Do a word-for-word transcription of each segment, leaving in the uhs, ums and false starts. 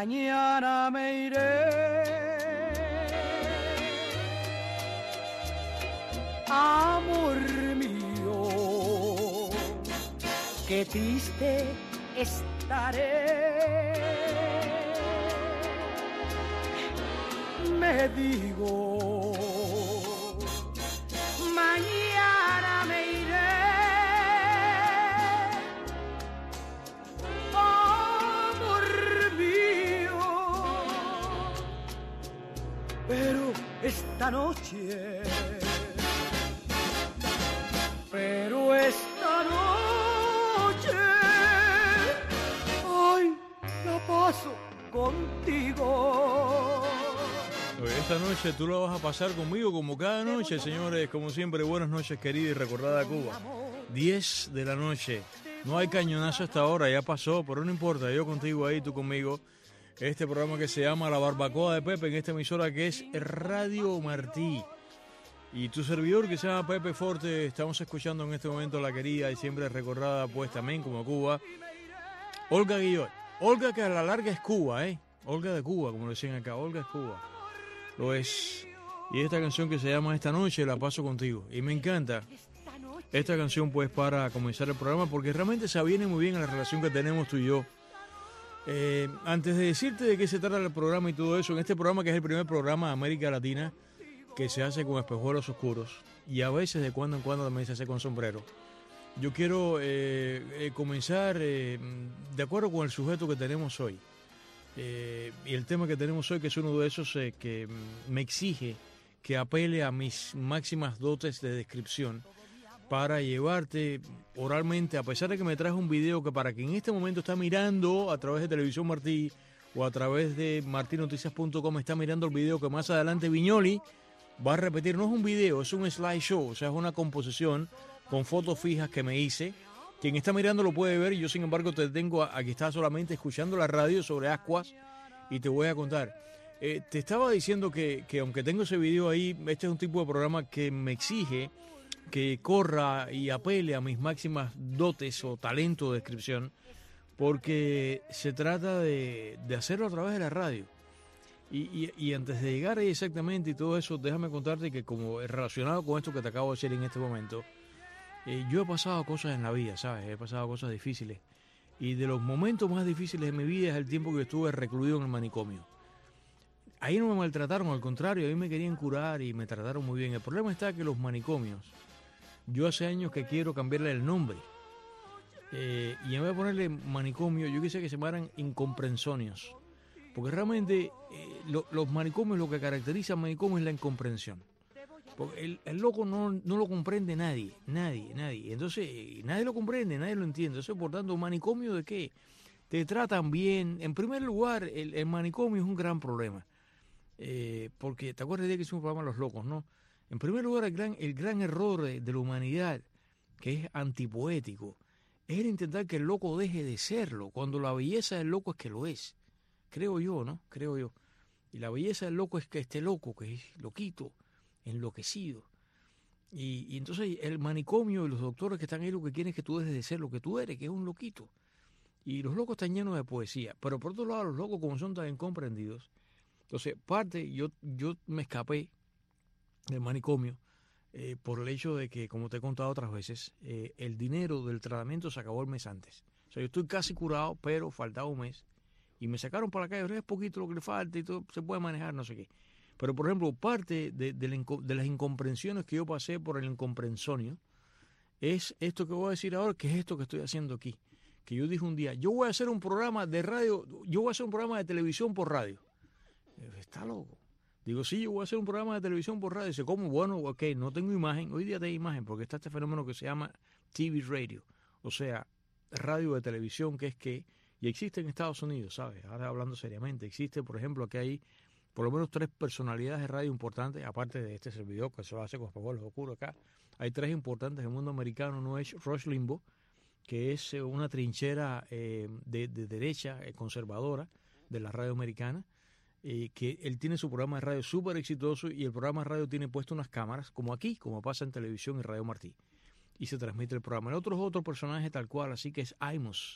mañana me iré. Amor mío, qué triste estaré. Me digo, mañana me iré. Amor mío, pero esta noche, pero esta noche, ay, la paso contigo. Esta noche tú la vas a pasar conmigo como cada noche, señores. Como siempre, buenas noches, querida y recordada Cuba. diez de la noche. No hay cañonazo hasta ahora, ya pasó, pero no importa. Yo contigo ahí, tú conmigo. Este programa que se llama La Barbacoa de Pepe en esta emisora que es Radio Martí. Y tu servidor que se llama Pepe Forte, estamos escuchando en este momento a la querida y siempre recordada, pues también como Cuba, Olga Guillot. Olga que a la larga es Cuba, ¿eh? Olga de Cuba, como decían acá, Olga es Cuba. Lo es. Y esta canción que se llama Esta Noche la paso contigo. Y me encanta esta canción pues para comenzar el programa porque realmente se aviene muy bien a la relación que tenemos tú y yo. Eh, antes de decirte de qué se trata el programa y todo eso, en este programa que es el primer programa de América Latina que se hace con espejuelos oscuros y a veces de cuando en cuando también se hace con sombrero. Yo quiero eh, eh, comenzar eh, de acuerdo con el sujeto que tenemos hoy. Eh, y el tema que tenemos hoy, que es uno de esos eh, que me exige que apele a mis máximas dotes de descripción para llevarte oralmente, a pesar de que me traje un video que para quien en este momento está mirando a través de Televisión Martí o a través de marti noticias punto com, está mirando el video que más adelante Viñoli va a repetir. No es un video, es un slideshow, o sea, es una composición con fotos fijas que me hice. Quien está mirando lo puede ver, yo sin embargo te tengo aquí, está solamente escuchando la radio sobre ascuas y te voy a contar. Eh, te estaba diciendo que, que aunque tengo ese video ahí, este es un tipo de programa que me exige que corra y apele a mis máximas dotes o talento de descripción, porque se trata de, de hacerlo a través de la radio. Y, y, y antes de llegar ahí exactamente y todo eso, déjame contarte que como relacionado con esto que te acabo de decir en este momento, Eh, yo he pasado cosas en la vida, ¿sabes? He pasado cosas difíciles. Y de los momentos más difíciles de mi vida es el tiempo que estuve recluido en el manicomio. Ahí no me maltrataron, al contrario, ahí me querían curar y me trataron muy bien. El problema está que los manicomios, yo hace años que quiero cambiarle el nombre. Eh, y en vez de ponerle manicomio, yo quise que se llamaran incomprensonios. Porque realmente eh, lo, los manicomios, lo que caracteriza al manicomio es la incomprensión. Porque el, el loco no, no lo comprende nadie, nadie, nadie. Entonces, nadie lo comprende, nadie lo entiende. Entonces, por tanto, ¿un manicomio de qué? Te tratan bien. En primer lugar, el, el manicomio es un gran problema. Eh, porque, ¿te acuerdas de que hicimos un programa Los Locos, no? En primer lugar, el gran, el gran error de, de la humanidad, que es antipoético, es el intentar que el loco deje de serlo, cuando la belleza del loco es que lo es. Creo yo, ¿no? Creo yo. Y la belleza del loco es que esté loco, que es loquito, enloquecido. Y, y entonces el manicomio y los doctores que están ahí lo que quieren es que tú dejes de ser lo que tú eres, que es un loquito. Y los locos están llenos de poesía. Pero por otro lado, los locos, como son tan incomprendidos, entonces parte, yo, yo me escapé del manicomio eh, por el hecho de que, como te he contado otras veces, eh, el dinero del tratamiento se acabó el mes antes. O sea, yo estoy casi curado, pero faltaba un mes. Y me sacaron para la calle, es poquito lo que le falta y todo, se puede manejar, no sé qué. Pero, por ejemplo, parte de, de, la, de las incomprensiones que yo pasé por el incomprensonio es esto que voy a decir ahora, que es esto que estoy haciendo aquí. Que yo dije un día, yo voy a hacer un programa de radio, yo voy a hacer un programa de televisión por radio. Está loco. Digo, sí, yo voy a hacer un programa de televisión por radio. Dice, ¿cómo? Bueno, ok, no tengo imagen. Hoy día tengo imagen porque está este fenómeno que se llama T V radio. O sea, radio de televisión, que es que, y existe en Estados Unidos, ¿sabes? Ahora hablando seriamente, existe, por ejemplo, que hay por lo menos tres personalidades de radio importantes, aparte de este servidor que se lo hace con espejuelos oscuros acá. Hay tres importantes en el mundo americano. Uno es Rush Limbaugh, que es una trinchera eh, de, de derecha eh, conservadora de la radio americana, eh, que él tiene su programa de radio súper exitoso y el programa de radio tiene puesto unas cámaras, como aquí, como pasa en televisión y Radio Martí, y se transmite el programa. El otro es otro personaje tal cual, así que es Imus,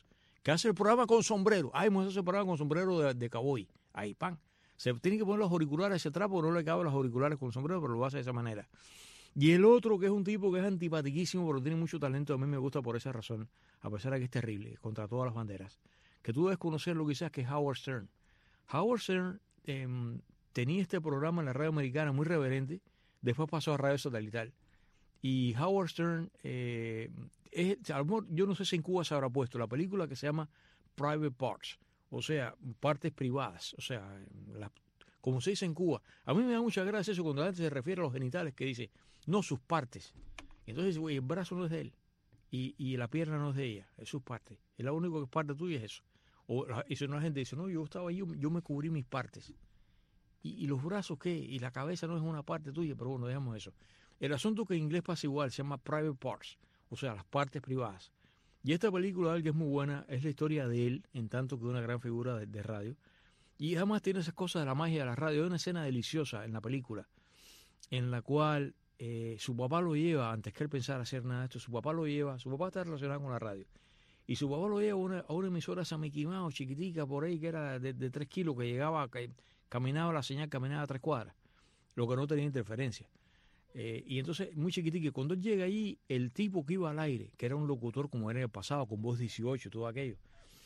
que hace el programa con sombrero. Ay, hemos hecho el programa con sombrero de, de cowboy. Ahí, pan. Se tiene que poner los auriculares hacia atrás porque no le caben los auriculares con sombrero, pero lo hace de esa manera. Y el otro, que es un tipo que es antipatiquísimo, pero tiene mucho talento, a mí me gusta por esa razón, a pesar de que es terrible, contra todas las banderas, que tú debes conocerlo quizás, que es Howard Stern. Howard Stern eh, tenía este programa en la radio americana muy reverente, después pasó a radio satelital. Y Howard Stern, eh, es, a lo mejor, yo no sé si en Cuba se habrá puesto la película que se llama Private Parts, o sea, partes privadas, o sea, la, como se dice en Cuba. A mí me da mucha gracia eso cuando la gente se refiere a los genitales, que dice, no, sus partes. Entonces, güey, el brazo no es de él y, y la pierna no es de ella, es sus partes. Y lo único que es parte tuya es eso. O, y si no, la gente dice, no, yo estaba ahí, yo, yo me cubrí mis partes. ¿Y, ¿Y los brazos qué? Y la cabeza no es una parte tuya, pero bueno, dejamos eso. El asunto que en inglés pasa igual, se llama Private Parts, o sea, las partes privadas. Y esta película de él, que es muy buena, es la historia de él, en tanto que una gran figura de, de radio. Y además tiene esas cosas de la magia de la radio. Hay una escena deliciosa en la película, en la cual eh, su papá lo lleva, antes que él pensara hacer nada de esto, su papá lo lleva, su papá está relacionado con la radio, y su papá lo lleva a una, a una emisora San Mickey Mouse, chiquitica por ahí, que era de, de tres kilos, que llegaba, que caminaba la señal, caminaba a tres cuadras, lo que no tenía interferencia. Eh, y entonces, muy chiquitica, cuando él llega allí, el tipo que iba al aire, que era un locutor como era en el pasado, con voz dieciocho, todo aquello,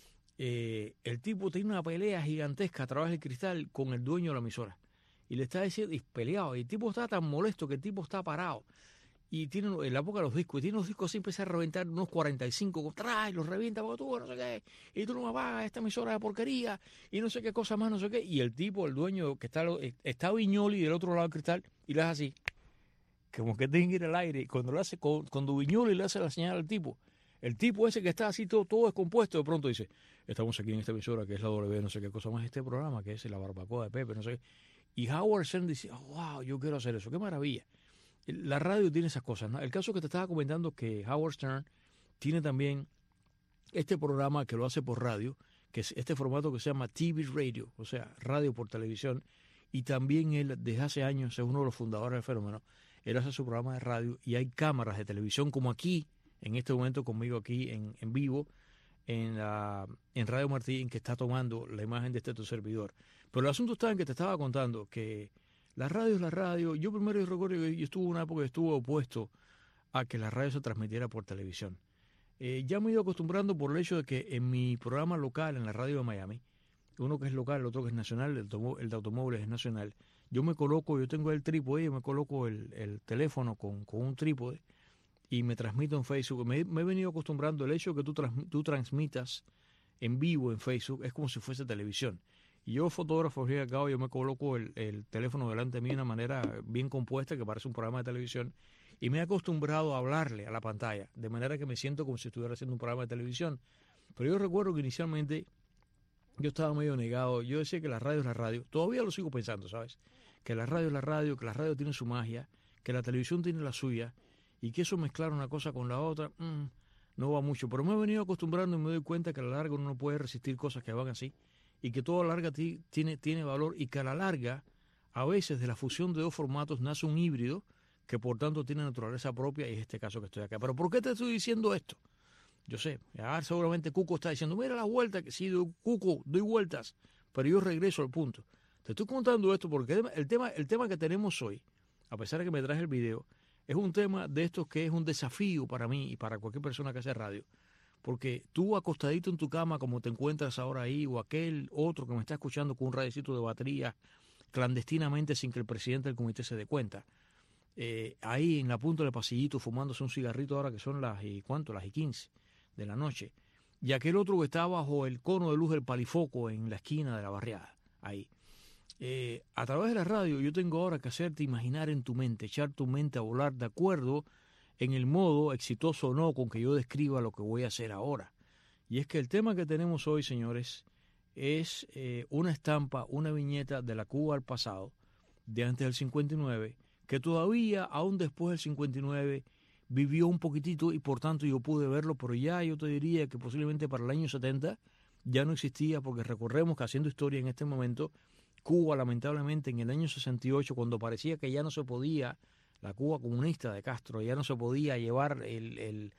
eh, el tipo tenía una pelea gigantesca a través del cristal con el dueño de la emisora. Y le está diciendo, y peleado, y el tipo está tan molesto que el tipo está parado. Y tiene en la boca los discos, y tiene los discos así, empieza a reventar unos cuarenta y cinco, trae, los revienta, porque tú no sé qué, y tú no me pagas esta emisora de porquería, y no sé qué cosa más, no sé qué. Y el tipo, el dueño, que está, está Viñoli del otro lado del cristal, y le hace así, como que tiene que ir al aire. Y cuando le hace, cuando Viñoli le hace la señal al tipo, el tipo ese que está así todo, todo descompuesto, de pronto dice, estamos aquí en esta emisora que es la W, no sé qué cosa más, este programa que es la barbacoa de Pepe, no sé qué. Y Howard Stern dice, oh, wow, yo quiero hacer eso, qué maravilla. La radio tiene esas cosas, ¿no? El caso que te estaba comentando, que Howard Stern tiene también este programa que lo hace por radio, que es este formato que se llama T V Radio, o sea, radio por televisión, y también él desde hace años es uno de los fundadores del fenómeno. Él hace su programa de radio y hay cámaras de televisión como aquí, en este momento conmigo aquí en, en vivo, en, la, en Radio Martín, que está tomando la imagen de este tu servidor. Pero el asunto está en que te estaba contando que la radio es la radio. Yo primero recuerdo que yo estuve una época que estuve opuesto a que la radio se transmitiera por televisión. Eh, ya me he ido acostumbrando por el hecho de que en mi programa local, en la radio de Miami, uno que es local, el otro que es nacional, el, el de automóviles es nacional, yo me coloco, yo tengo el trípode, yo me coloco el, el teléfono con, con un trípode y me transmito en Facebook. Me, me he venido acostumbrando el hecho de que tú, trans, tú transmitas en vivo en Facebook, es como si fuese televisión. Y yo, fotógrafo, al cabo, yo me coloco el, el teléfono delante de mí de una manera bien compuesta, que parece un programa de televisión, y me he acostumbrado a hablarle a la pantalla, de manera que me siento como si estuviera haciendo un programa de televisión. Pero yo recuerdo que inicialmente yo estaba medio negado, yo decía que la radio es la radio, todavía lo sigo pensando, ¿sabes? Que la radio es la radio, que la radio tiene su magia, que la televisión tiene la suya, y que eso mezclar una cosa con la otra, mmm, no va mucho. Pero me he venido acostumbrando y me doy cuenta que a la larga uno no puede resistir cosas que van así, y que todo a la larga tiene, tiene valor, y que a la larga, a veces de la fusión de dos formatos nace un híbrido, que por tanto tiene naturaleza propia, y es este caso que estoy acá. Pero ¿por qué te estoy diciendo esto? Yo sé, ahora seguramente Cuco está diciendo, mira la vuelta, que sí, doy, Cuco, doy vueltas, pero yo regreso al punto. Te estoy contando esto porque el tema, el tema que tenemos hoy, a pesar de que me traje el video, es un tema de estos que es un desafío para mí y para cualquier persona que hace radio. Porque tú acostadito en tu cama, como te encuentras ahora ahí, o aquel otro que me está escuchando con un radiecito de batería, clandestinamente sin que el presidente del comité se dé cuenta, eh, ahí en la punta del pasillito fumándose un cigarrito ahora que son las y cuánto, las y quince de la noche, y aquel otro que está bajo el cono de luz del palifoco en la esquina de la barriada, ahí. Eh, a través de la radio yo tengo ahora que hacerte imaginar en tu mente, echar tu mente a volar de acuerdo en el modo, exitoso o no, con que yo describa lo que voy a hacer ahora. Y es que el tema que tenemos hoy, señores, es eh, una estampa, una viñeta de la Cuba al pasado, de antes del cincuenta y nueve, que todavía, aún después del cincuenta y nueve, vivió un poquitito y por tanto yo pude verlo, pero ya yo te diría que posiblemente para el año setenta ya no existía, porque recordemos que haciendo historia en este momento, Cuba lamentablemente en el año sesenta y ocho, cuando parecía que ya no se podía, la Cuba comunista de Castro, ya no se podía llevar el, el,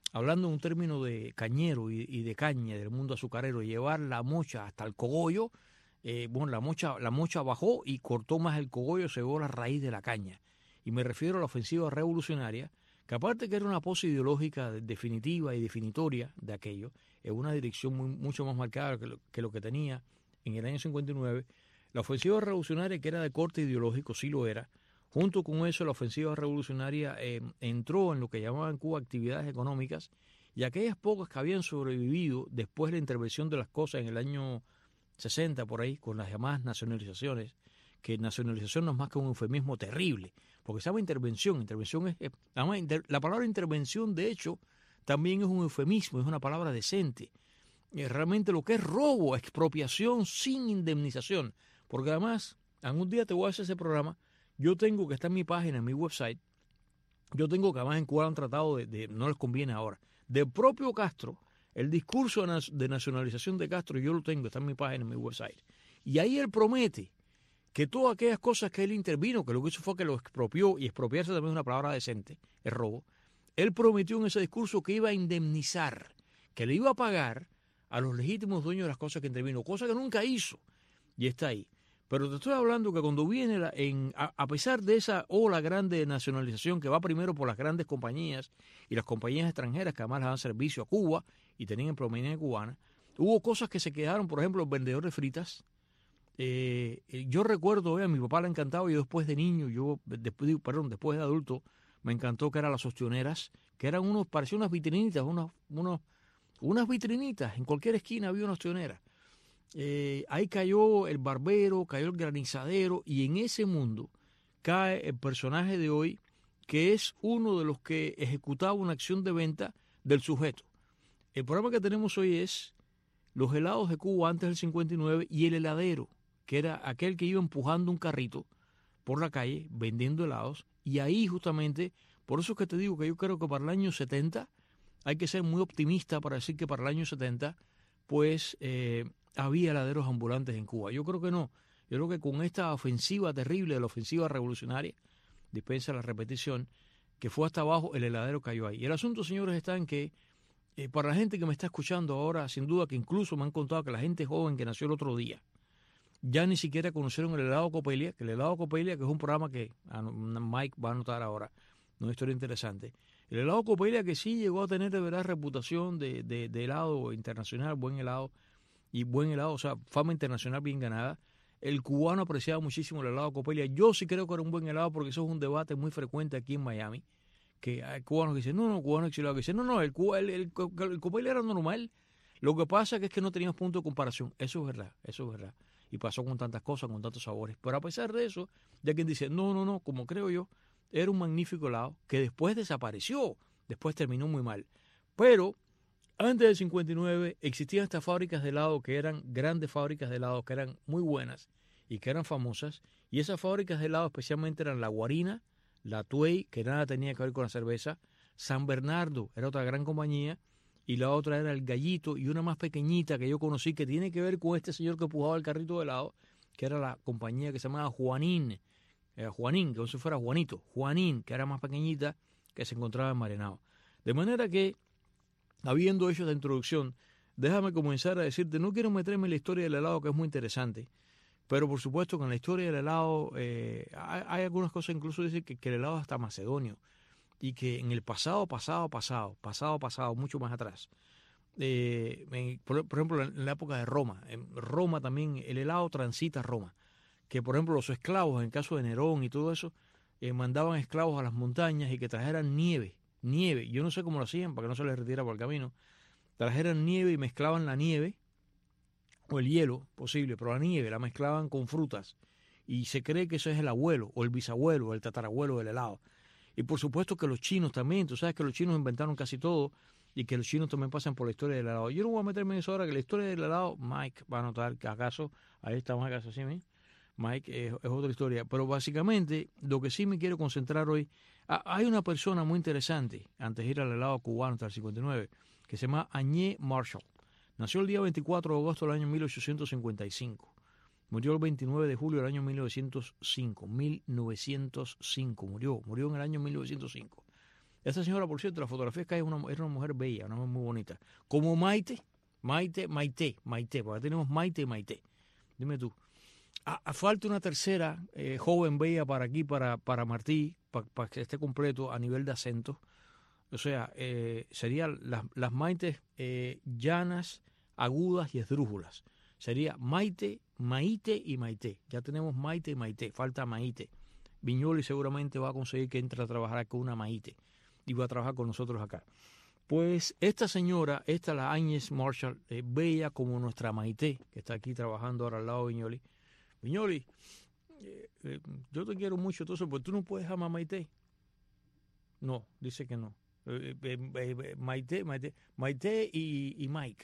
hablando en un término de cañero y, y de caña del mundo azucarero, llevar la mocha hasta el cogollo, eh, bueno, la mocha, la mocha bajó y cortó más el cogollo, se llevó la raíz de la caña. Y me refiero a la ofensiva revolucionaria, que aparte que era una pose ideológica definitiva y definitoria de aquello, en una dirección muy, mucho más marcada que lo, que lo que tenía en el año cincuenta y nueve, la ofensiva revolucionaria, que era de corte ideológico, sí lo era. Junto con eso, la ofensiva revolucionaria eh, entró en lo que llamaban en Cuba actividades económicas, y aquellas pocas que habían sobrevivido después de la intervención de las cosas en el año sesenta, por ahí, con las llamadas nacionalizaciones, que nacionalización no es más que un eufemismo terrible, porque se llama intervención. Intervención es, además, inter, la palabra intervención, de hecho, también es un eufemismo, es una palabra decente. Eh, realmente lo que es robo, expropiación sin indemnización, porque además, algún día te voy a hacer ese programa. Yo tengo, que está en mi página, en mi website, yo tengo que además en Cuba han tratado de, de, no les conviene ahora, del propio Castro, el discurso de nacionalización de Castro, yo lo tengo, está en mi página, en mi website. Y ahí él promete que todas aquellas cosas que él intervino, que lo que hizo fue que lo expropió, y expropiarse también es una palabra decente, es robo, él prometió en ese discurso que iba a indemnizar, que le iba a pagar a los legítimos dueños de las cosas que intervino, cosa que nunca hizo, y está ahí. Pero te estoy hablando que cuando viene, la, en, a, a pesar de esa ola grande de nacionalización que va primero por las grandes compañías y las compañías extranjeras que además le dan servicio a Cuba y tenían prominencia cubana, hubo cosas que se quedaron, por ejemplo, los vendedores de fritas. Eh, yo recuerdo, eh, a mi papá le encantaba, yo después de niño, yo después, perdón, después de adulto, me encantó que eran las ostioneras, que eran unos, parecían unas vitrinitas, unos, unos, unas vitrinitas, en cualquier esquina había una ostionera. Eh, ahí cayó el barbero, cayó el granizadero, y en ese mundo cae el personaje de hoy, que es uno de los que ejecutaba una acción de venta del sujeto. El programa que tenemos hoy es los helados de Cuba antes del cincuenta y nueve y el heladero, que era aquel que iba empujando un carrito por la calle vendiendo helados, y ahí justamente, por eso es que te digo que yo creo que para el año setenta, hay que ser muy optimista para decir que para el año setenta, pues eh, había heladeros ambulantes en Cuba. Yo creo que no. Yo creo que con esta ofensiva terrible de la ofensiva revolucionaria, dispensa la repetición, que fue hasta abajo, el heladero cayó ahí. Y el asunto, señores, está en que eh, para la gente que me está escuchando ahora, sin duda que incluso me han contado que la gente joven que nació el otro día, ya ni siquiera conocieron el helado Copelia, que el helado Copelia, que es un programa que Mike va a notar ahora, una historia interesante. El helado Copelia, que sí llegó a tener de verdad reputación de, de, de helado internacional, buen helado, y buen helado, o sea, fama internacional bien ganada. El cubano apreciaba muchísimo el helado Copelia. Yo sí creo que era un buen helado, porque eso es un debate muy frecuente aquí en Miami, que hay cubanos que dicen, no, no, cubanos exilados que dicen, no, no, el, el, el, el Copelia era normal. Lo que pasa que es que no teníamos punto de comparación. Eso es verdad, eso es verdad. Y pasó con tantas cosas, con tantos sabores. Pero a pesar de eso, ya quien dice, no, no, no, como creo yo, era un magnífico helado que después desapareció, después terminó muy mal. Pero antes del cincuenta y nueve existían estas fábricas de helado que eran grandes fábricas de helado, que eran muy buenas y que eran famosas. Y esas fábricas de helado especialmente eran La Guarina, La Tuey, que nada tenía que ver con la cerveza, San Bernardo, era otra gran compañía, y la otra era El Gallito, y una más pequeñita que yo conocí que tiene que ver con este señor que empujaba el carrito de helado, que era la compañía que se llamaba Juanín, era Juanín, que no se fuera Juanito, Juanín, que era más pequeñita, que se encontraba en Marenao. De manera que, habiendo hecho esta introducción, déjame comenzar a decirte, no quiero meterme en la historia del helado, que es muy interesante, pero por supuesto que en la historia del helado eh, hay, hay algunas cosas, incluso dicen que, que el helado es hasta macedonio, y que en el pasado, pasado, pasado, pasado, pasado, mucho más atrás, eh, en, por, por ejemplo, en la época de Roma, en Roma también el helado transita a Roma, que por ejemplo los esclavos, en el caso de Nerón y todo eso, eh, mandaban esclavos a las montañas y que trajeran nieve, nieve, yo no sé cómo lo hacían para que no se les retira por el camino, trajeran nieve y mezclaban la nieve, o el hielo, posible, pero la nieve la mezclaban con frutas, y se cree que eso es el abuelo, o el bisabuelo, o el tatarabuelo del helado. Y por supuesto que los chinos también, tú sabes que los chinos inventaron casi todo, y que los chinos también pasan por la historia del helado. Yo no voy a meterme en eso ahora, que la historia del helado, Mike va a notar que acaso, ahí está Mike, acaso sí, ¿sí? Mike, es, es otra historia. Pero básicamente, lo que sí me quiero concentrar hoy, a, hay una persona muy interesante, antes de ir al helado cubano hasta el cincuenta y nueve, que se llama Añé Marshall. Nació el día veinticuatro de agosto del año mil ochocientos cincuenta y cinco. Murió el veintinueve de julio del año mil novecientos cinco. mil novecientos cinco, murió, murió en el año mil novecientos cinco. Esta señora, por cierto, la fotografía que hay es una, era una mujer bella, una mujer muy bonita. Como Maite, Maite, Maite, Maite, porque tenemos Maite y Maite. Dime tú. Ah, ah, falta una tercera eh, joven bella para aquí, para, para Martí, para, para que esté completo a nivel de acento. O sea, eh, serían las, las Maites eh, llanas, agudas y esdrújulas. Sería Maite, Maite y Maite. Ya tenemos Maite y Maite, falta Maite. Viñoli seguramente va a conseguir que entre a trabajar con una Maite y va a trabajar con nosotros acá. Pues esta señora, esta la Áñez Marshall, eh, bella como nuestra Maite, que está aquí trabajando ahora al lado de Viñoli. Viñoli, eh, eh, yo te quiero mucho, entonces, pues tú no puedes amar a Maite. No, dice que no. Eh, eh, eh, Maite, Maite, Maite y, y Mike.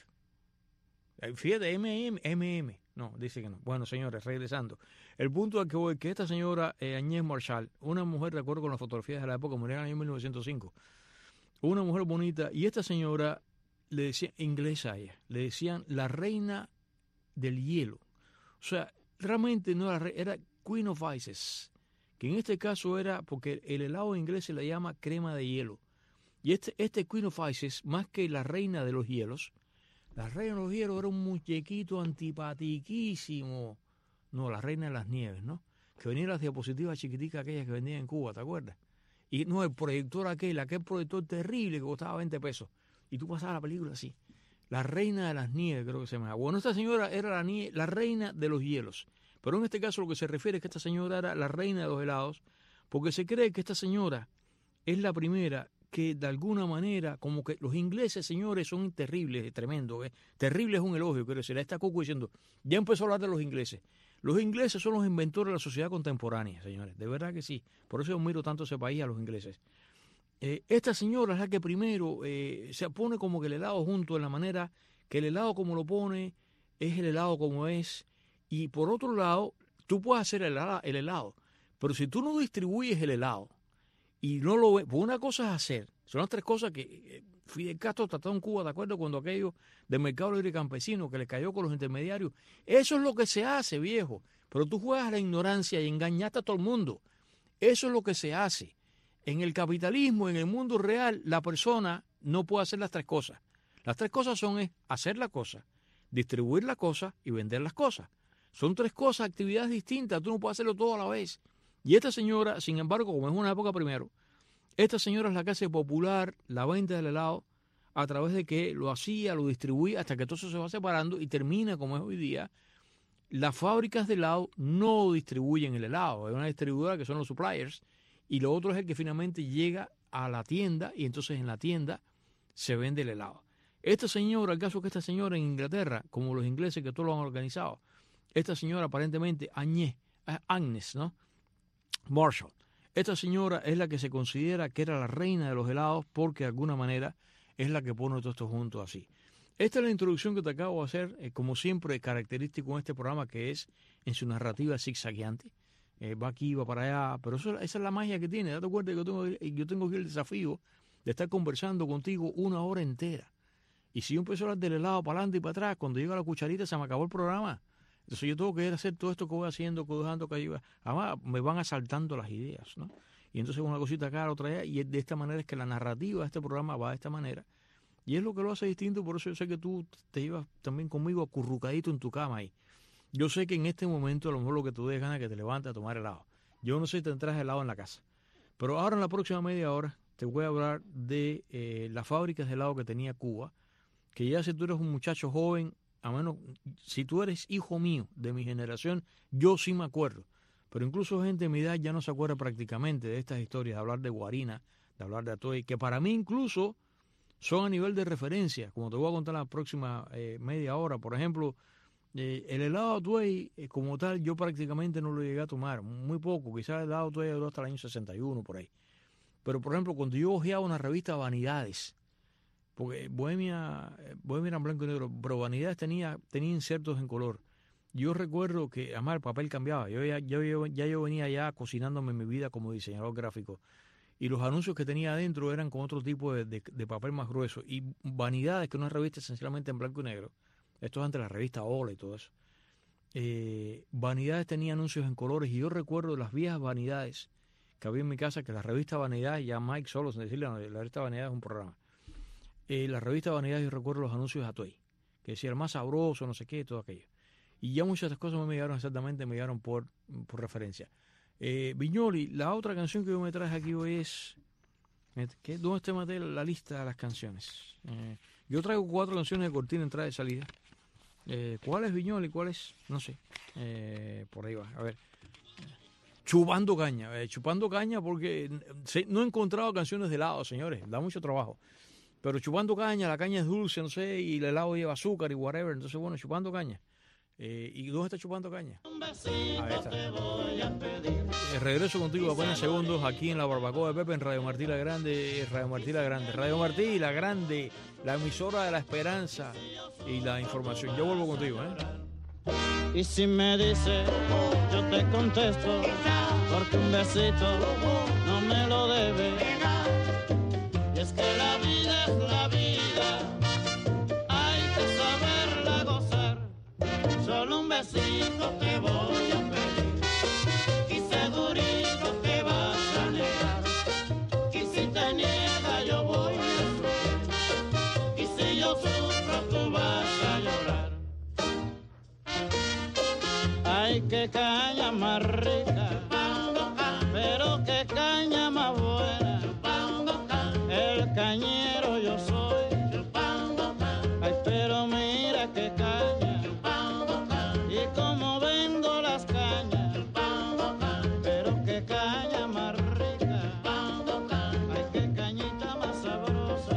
Fíjate, M M, M M. No, dice que no. Bueno, señores, regresando. El punto al que voy es que esta señora eh, Áñez Marshall, una mujer, de acuerdo con las fotografías de la época, murió en el año mil novecientos cinco. Una mujer bonita, y esta señora le decía, inglesa a ella, le decían la reina del hielo. O sea, realmente no era, era Queen of Ices, que en este caso era porque el helado inglés se le llama crema de hielo. Y este, este Queen of Ices, más que la reina de los hielos, la reina de los hielos era un muñequito antipatiquísimo. No, la reina de las nieves, ¿no? Que venía las diapositivas chiquiticas aquellas que vendían en Cuba, ¿te acuerdas? Y no, el proyector aquel, aquel proyector terrible que costaba veinte pesos. Y tú pasabas la película así. La reina de las nieves, creo que se llama. Bueno, esta señora era la, nie la reina de los hielos. Pero en este caso lo que se refiere es que esta señora era la reina de los helados, porque se cree que esta señora es la primera que de alguna manera, como que los ingleses, señores, son terribles, tremendo. ¿eh? Terrible es un elogio, quiero decir. Ahí está Coco diciendo, ya empezó a hablar de los ingleses. Los ingleses son los inventores de la sociedad contemporánea, señores. De verdad que sí. Por eso yo admiro tanto ese país, a los ingleses. Eh, esta señora es la que primero eh, se pone como que el helado junto, en la manera que el helado como lo pone, es el helado como es. Y por otro lado, tú puedes hacer el helado, el helado pero si tú no distribuyes el helado, y no lo ves, pues una cosa es hacer, son las tres cosas que eh, Fidel Castro trató en Cuba, ¿de acuerdo? Cuando aquello del mercado libre campesino que le cayó con los intermediarios, eso es lo que se hace, viejo, pero tú juegas a la ignorancia y engañaste a todo el mundo, eso es lo que se hace. En el capitalismo, en el mundo real, la persona no puede hacer las tres cosas. Las tres cosas son es hacer la cosa, distribuir la cosa y vender las cosas. Son tres cosas, actividades distintas, tú no puedes hacerlo todo a la vez. Y esta señora, sin embargo, como es una época primero, esta señora es la que hace popular la venta del helado a través de que lo hacía, lo distribuía, hasta que todo eso se va separando y termina, como es hoy día, las fábricas de helado no distribuyen el helado, es una distribuidora que son los suppliers, y lo otro es el que finalmente llega a la tienda y entonces en la tienda se vende el helado. Esta señora, el caso es que esta señora en Inglaterra, como los ingleses que todos lo han organizado, esta señora aparentemente Añez, Agnes, ¿no? Marshall. Esta señora es la que se considera que era la reina de los helados porque de alguna manera es la que pone todo esto junto así. Esta es la introducción que te acabo de hacer, eh, como siempre característico en este programa que es en su narrativa zigzagueante. Eh, va aquí, va para allá, pero eso, esa es la magia que tiene. Date cuenta que yo tengo, yo tengo aquí el desafío de estar conversando contigo una hora entera. Y si yo empiezo a hablar del helado para adelante y para atrás, cuando llega la cucharita se me acabó el programa. Entonces yo tengo que hacer todo esto que voy haciendo, que voy dejando que ayuda. Además me van asaltando las ideas, ¿no? Y entonces una cosita acá, otra allá, y de esta manera es que la narrativa de este programa va de esta manera. Y es lo que lo hace distinto, por eso yo sé que tú te ibas también conmigo acurrucadito en tu cama ahí. Yo sé que en este momento a lo mejor lo que tú des ganas es que te levantes a tomar helado. Yo no sé si tendrás helado en la casa. Pero ahora en la próxima media hora te voy a hablar de eh, las fábricas de helado que tenía Cuba, que ya si tú eres un muchacho joven, a menos, si tú eres hijo mío de mi generación, yo sí me acuerdo. Pero incluso gente de mi edad ya no se acuerda prácticamente de estas historias, de hablar de Guarina, de hablar de Atoy, que para mí incluso son a nivel de referencia, como te voy a contar la próxima eh, media hora. Por ejemplo, eh, el helado Atoy, eh, como tal, yo prácticamente no lo llegué a tomar, muy poco, quizás el helado Atoy duró hasta el año sesenta y uno, por ahí. Pero, por ejemplo, cuando yo hojeaba una revista Vanidades, porque Bohemia, Bohemia era en blanco y negro, pero Vanidades tenía, tenía insertos en color. Yo recuerdo que, además, el papel cambiaba. Yo ya, yo, yo, ya yo venía ya cocinándome mi vida como diseñador gráfico. Y los anuncios que tenía adentro eran con otro tipo de, de, de papel más grueso. Y Vanidades, que es una revista esencialmente en blanco y negro, esto es antes de la revista Hola y todo eso, eh, Vanidades tenía anuncios en colores. Y yo recuerdo las viejas Vanidades, que había en mi casa, que la revista Vanidad, ya Mike solo, sin decirle, la revista Vanidad es un programa. Eh, la revista Vanidad, yo recuerdo los anuncios de Atuey, que decía el más sabroso, no sé qué, todo aquello. Y ya muchas de estas cosas no me llegaron exactamente, me llegaron por, por referencia. Eh, Viñoli, la otra canción que yo me traje aquí hoy es... ¿qué? ¿Dónde está Mateo? La lista de las canciones. Eh, yo traigo cuatro canciones de cortina, entrada y salida. Eh, ¿Cuál es Viñoli? ¿Cuál es? No sé. Eh, por ahí va. A ver. Chupando caña. Eh, chupando caña porque se, no he encontrado canciones de helado, señores. Da mucho trabajo. Pero chupando caña, la caña es dulce, no sé, y el helado lleva azúcar y whatever. Entonces, bueno, chupando caña. Eh, ¿Y dónde está chupando caña? Ahí está. Eh, regreso contigo apenas segundos aquí en la Barbacoa de Pepe en Radio Martí La Grande, Radio Martí La Grande, Radio Martí La Grande, la emisora de la esperanza y la información. Yo vuelvo contigo, ¿eh? Y si me dice, yo te contesto, porque un besito no me lo debe. Y es que la vida es la vida, hay que saberla gozar. Solo un besito te voy a pedir, y segurito te vas a negar. Y si te niega yo voy a sufrir, y si yo sufro tú vas a llorar. Ay, qué caña más rica, pero qué caña más buena. El cañero yo soy, ay, pero mira qué caña, y cómo vendo las cañas, pero qué caña más rica, ay, qué cañita más sabrosa.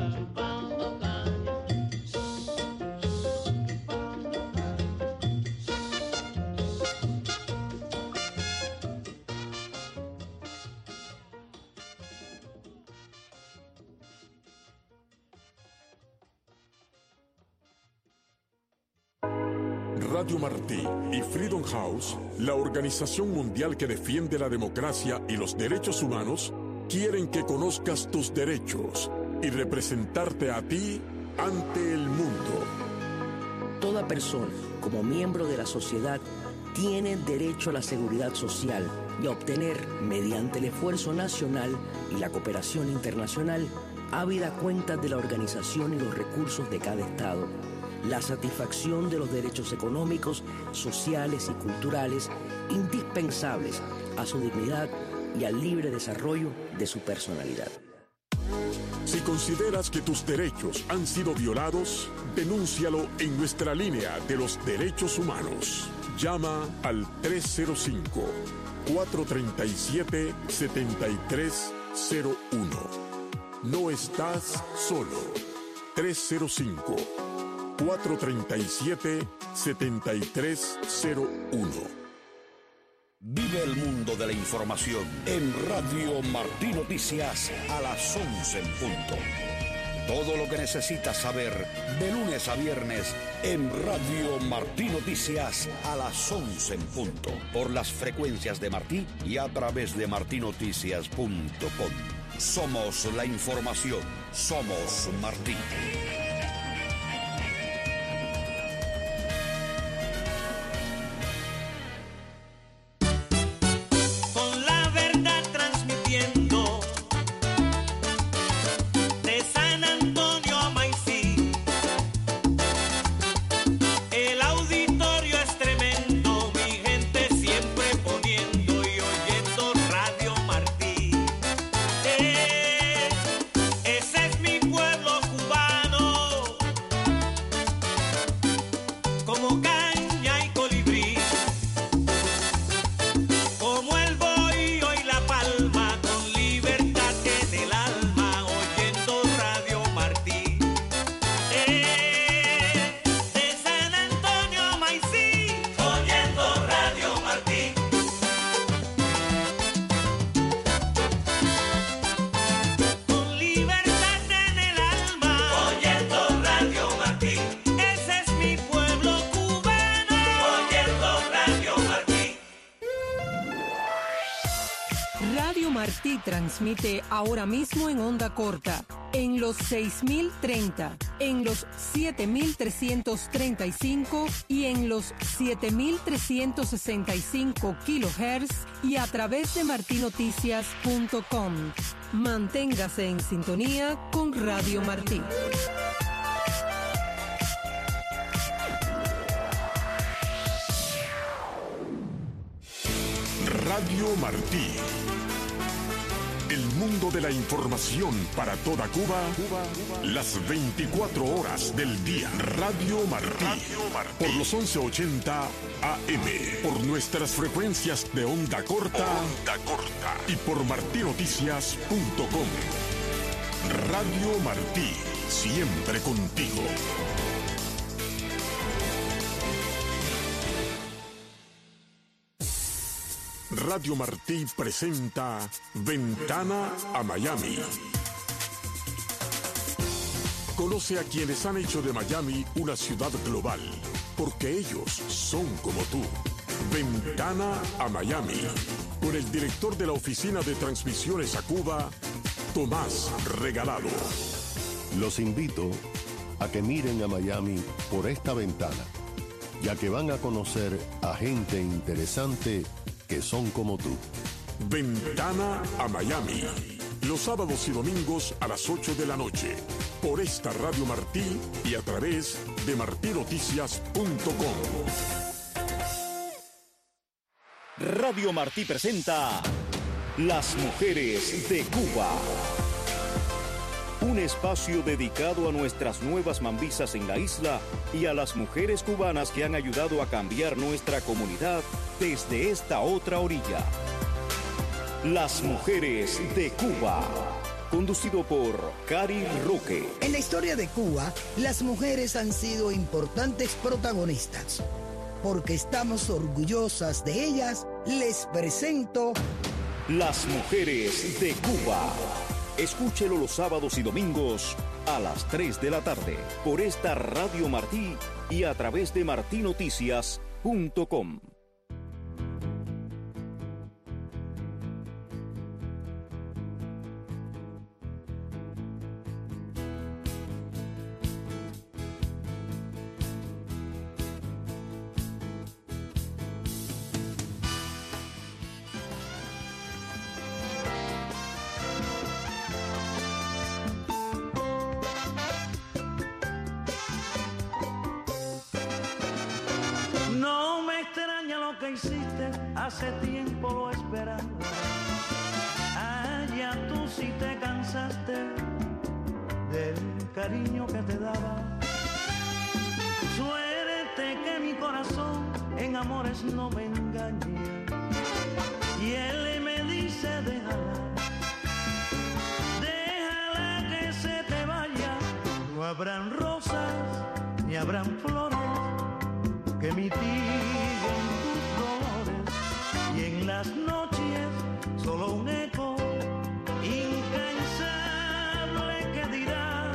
Radio Martí y Freedom House, la organización mundial que defiende la democracia y los derechos humanos, quieren que conozcas tus derechos y representarte a ti ante el mundo. Toda persona, como miembro de la sociedad, tiene derecho a la seguridad social y a obtener, mediante el esfuerzo nacional y la cooperación internacional, habida cuenta de la organización y los recursos de cada Estado, la satisfacción de los derechos económicos, sociales y culturales indispensables a su dignidad y al libre desarrollo de su personalidad. Si consideras que tus derechos han sido violados, denúncialo en nuestra línea de los derechos humanos. Llama al tres cero cinco, cuatro tres siete, siete tres cero uno. No estás solo. tres cero cinco, cuatro tres siete, siete tres cero uno. Vive el mundo de la información en Radio Martí Noticias a las once en punto. Todo lo que necesitas saber de lunes a viernes en Radio Martí Noticias a las once en punto. Por las frecuencias de Martí y a través de martí noticias punto com. Somos la información. Somos Martí. Transmite ahora mismo en onda corta en los seis mil treinta, en los siete mil trescientos treinta y cinco y en los siete mil trescientos sesenta y cinco kilohertz y a través de martín noticias punto com. Manténgase en sintonía con Radio Martí. Radio Martí. El mundo de la información para toda Cuba, las veinticuatro horas del día. Radio Martí. Radio Martí. Por los once ochenta A M. Por nuestras frecuencias de onda corta. Onda corta. Y por martín noticias punto com. Radio Martí. Siempre contigo. Radio Martí presenta Ventana a Miami. Conoce a quienes han hecho de Miami una ciudad global, porque ellos son como tú. Ventana a Miami, con el director de la Oficina de Transmisiones a Cuba, Tomás Regalado. Los invito a que miren a Miami por esta ventana, ya que van a conocer a gente interesante que son como tú. Ventana a Miami. Los sábados y domingos a las ocho de la noche. Por esta Radio Martí y a través de martín noticias punto com. Radio Martí presenta Las Mujeres de Cuba. Un espacio dedicado a nuestras nuevas mambisas en la isla y a las mujeres cubanas que han ayudado a cambiar nuestra comunidad desde esta otra orilla. Las Mujeres de Cuba, conducido por Cari Roque. En la historia de Cuba, las mujeres han sido importantes protagonistas. Porque estamos orgullosas de ellas, les presento Las Mujeres de Cuba. Escúchelo los sábados y domingos a las tres de la tarde por esta Radio Martí y a través de martín noticias punto com. Hace tiempo lo esperaba. Allá tú sí te cansaste del cariño que te daba. Suerte que mi corazón en amores no me engañe. Y él me dice déjala, déjala que se te vaya. No habrán rosas ni habrán flores que mitiguen tus dolores. Y en las noches solo un eco incansable que dirá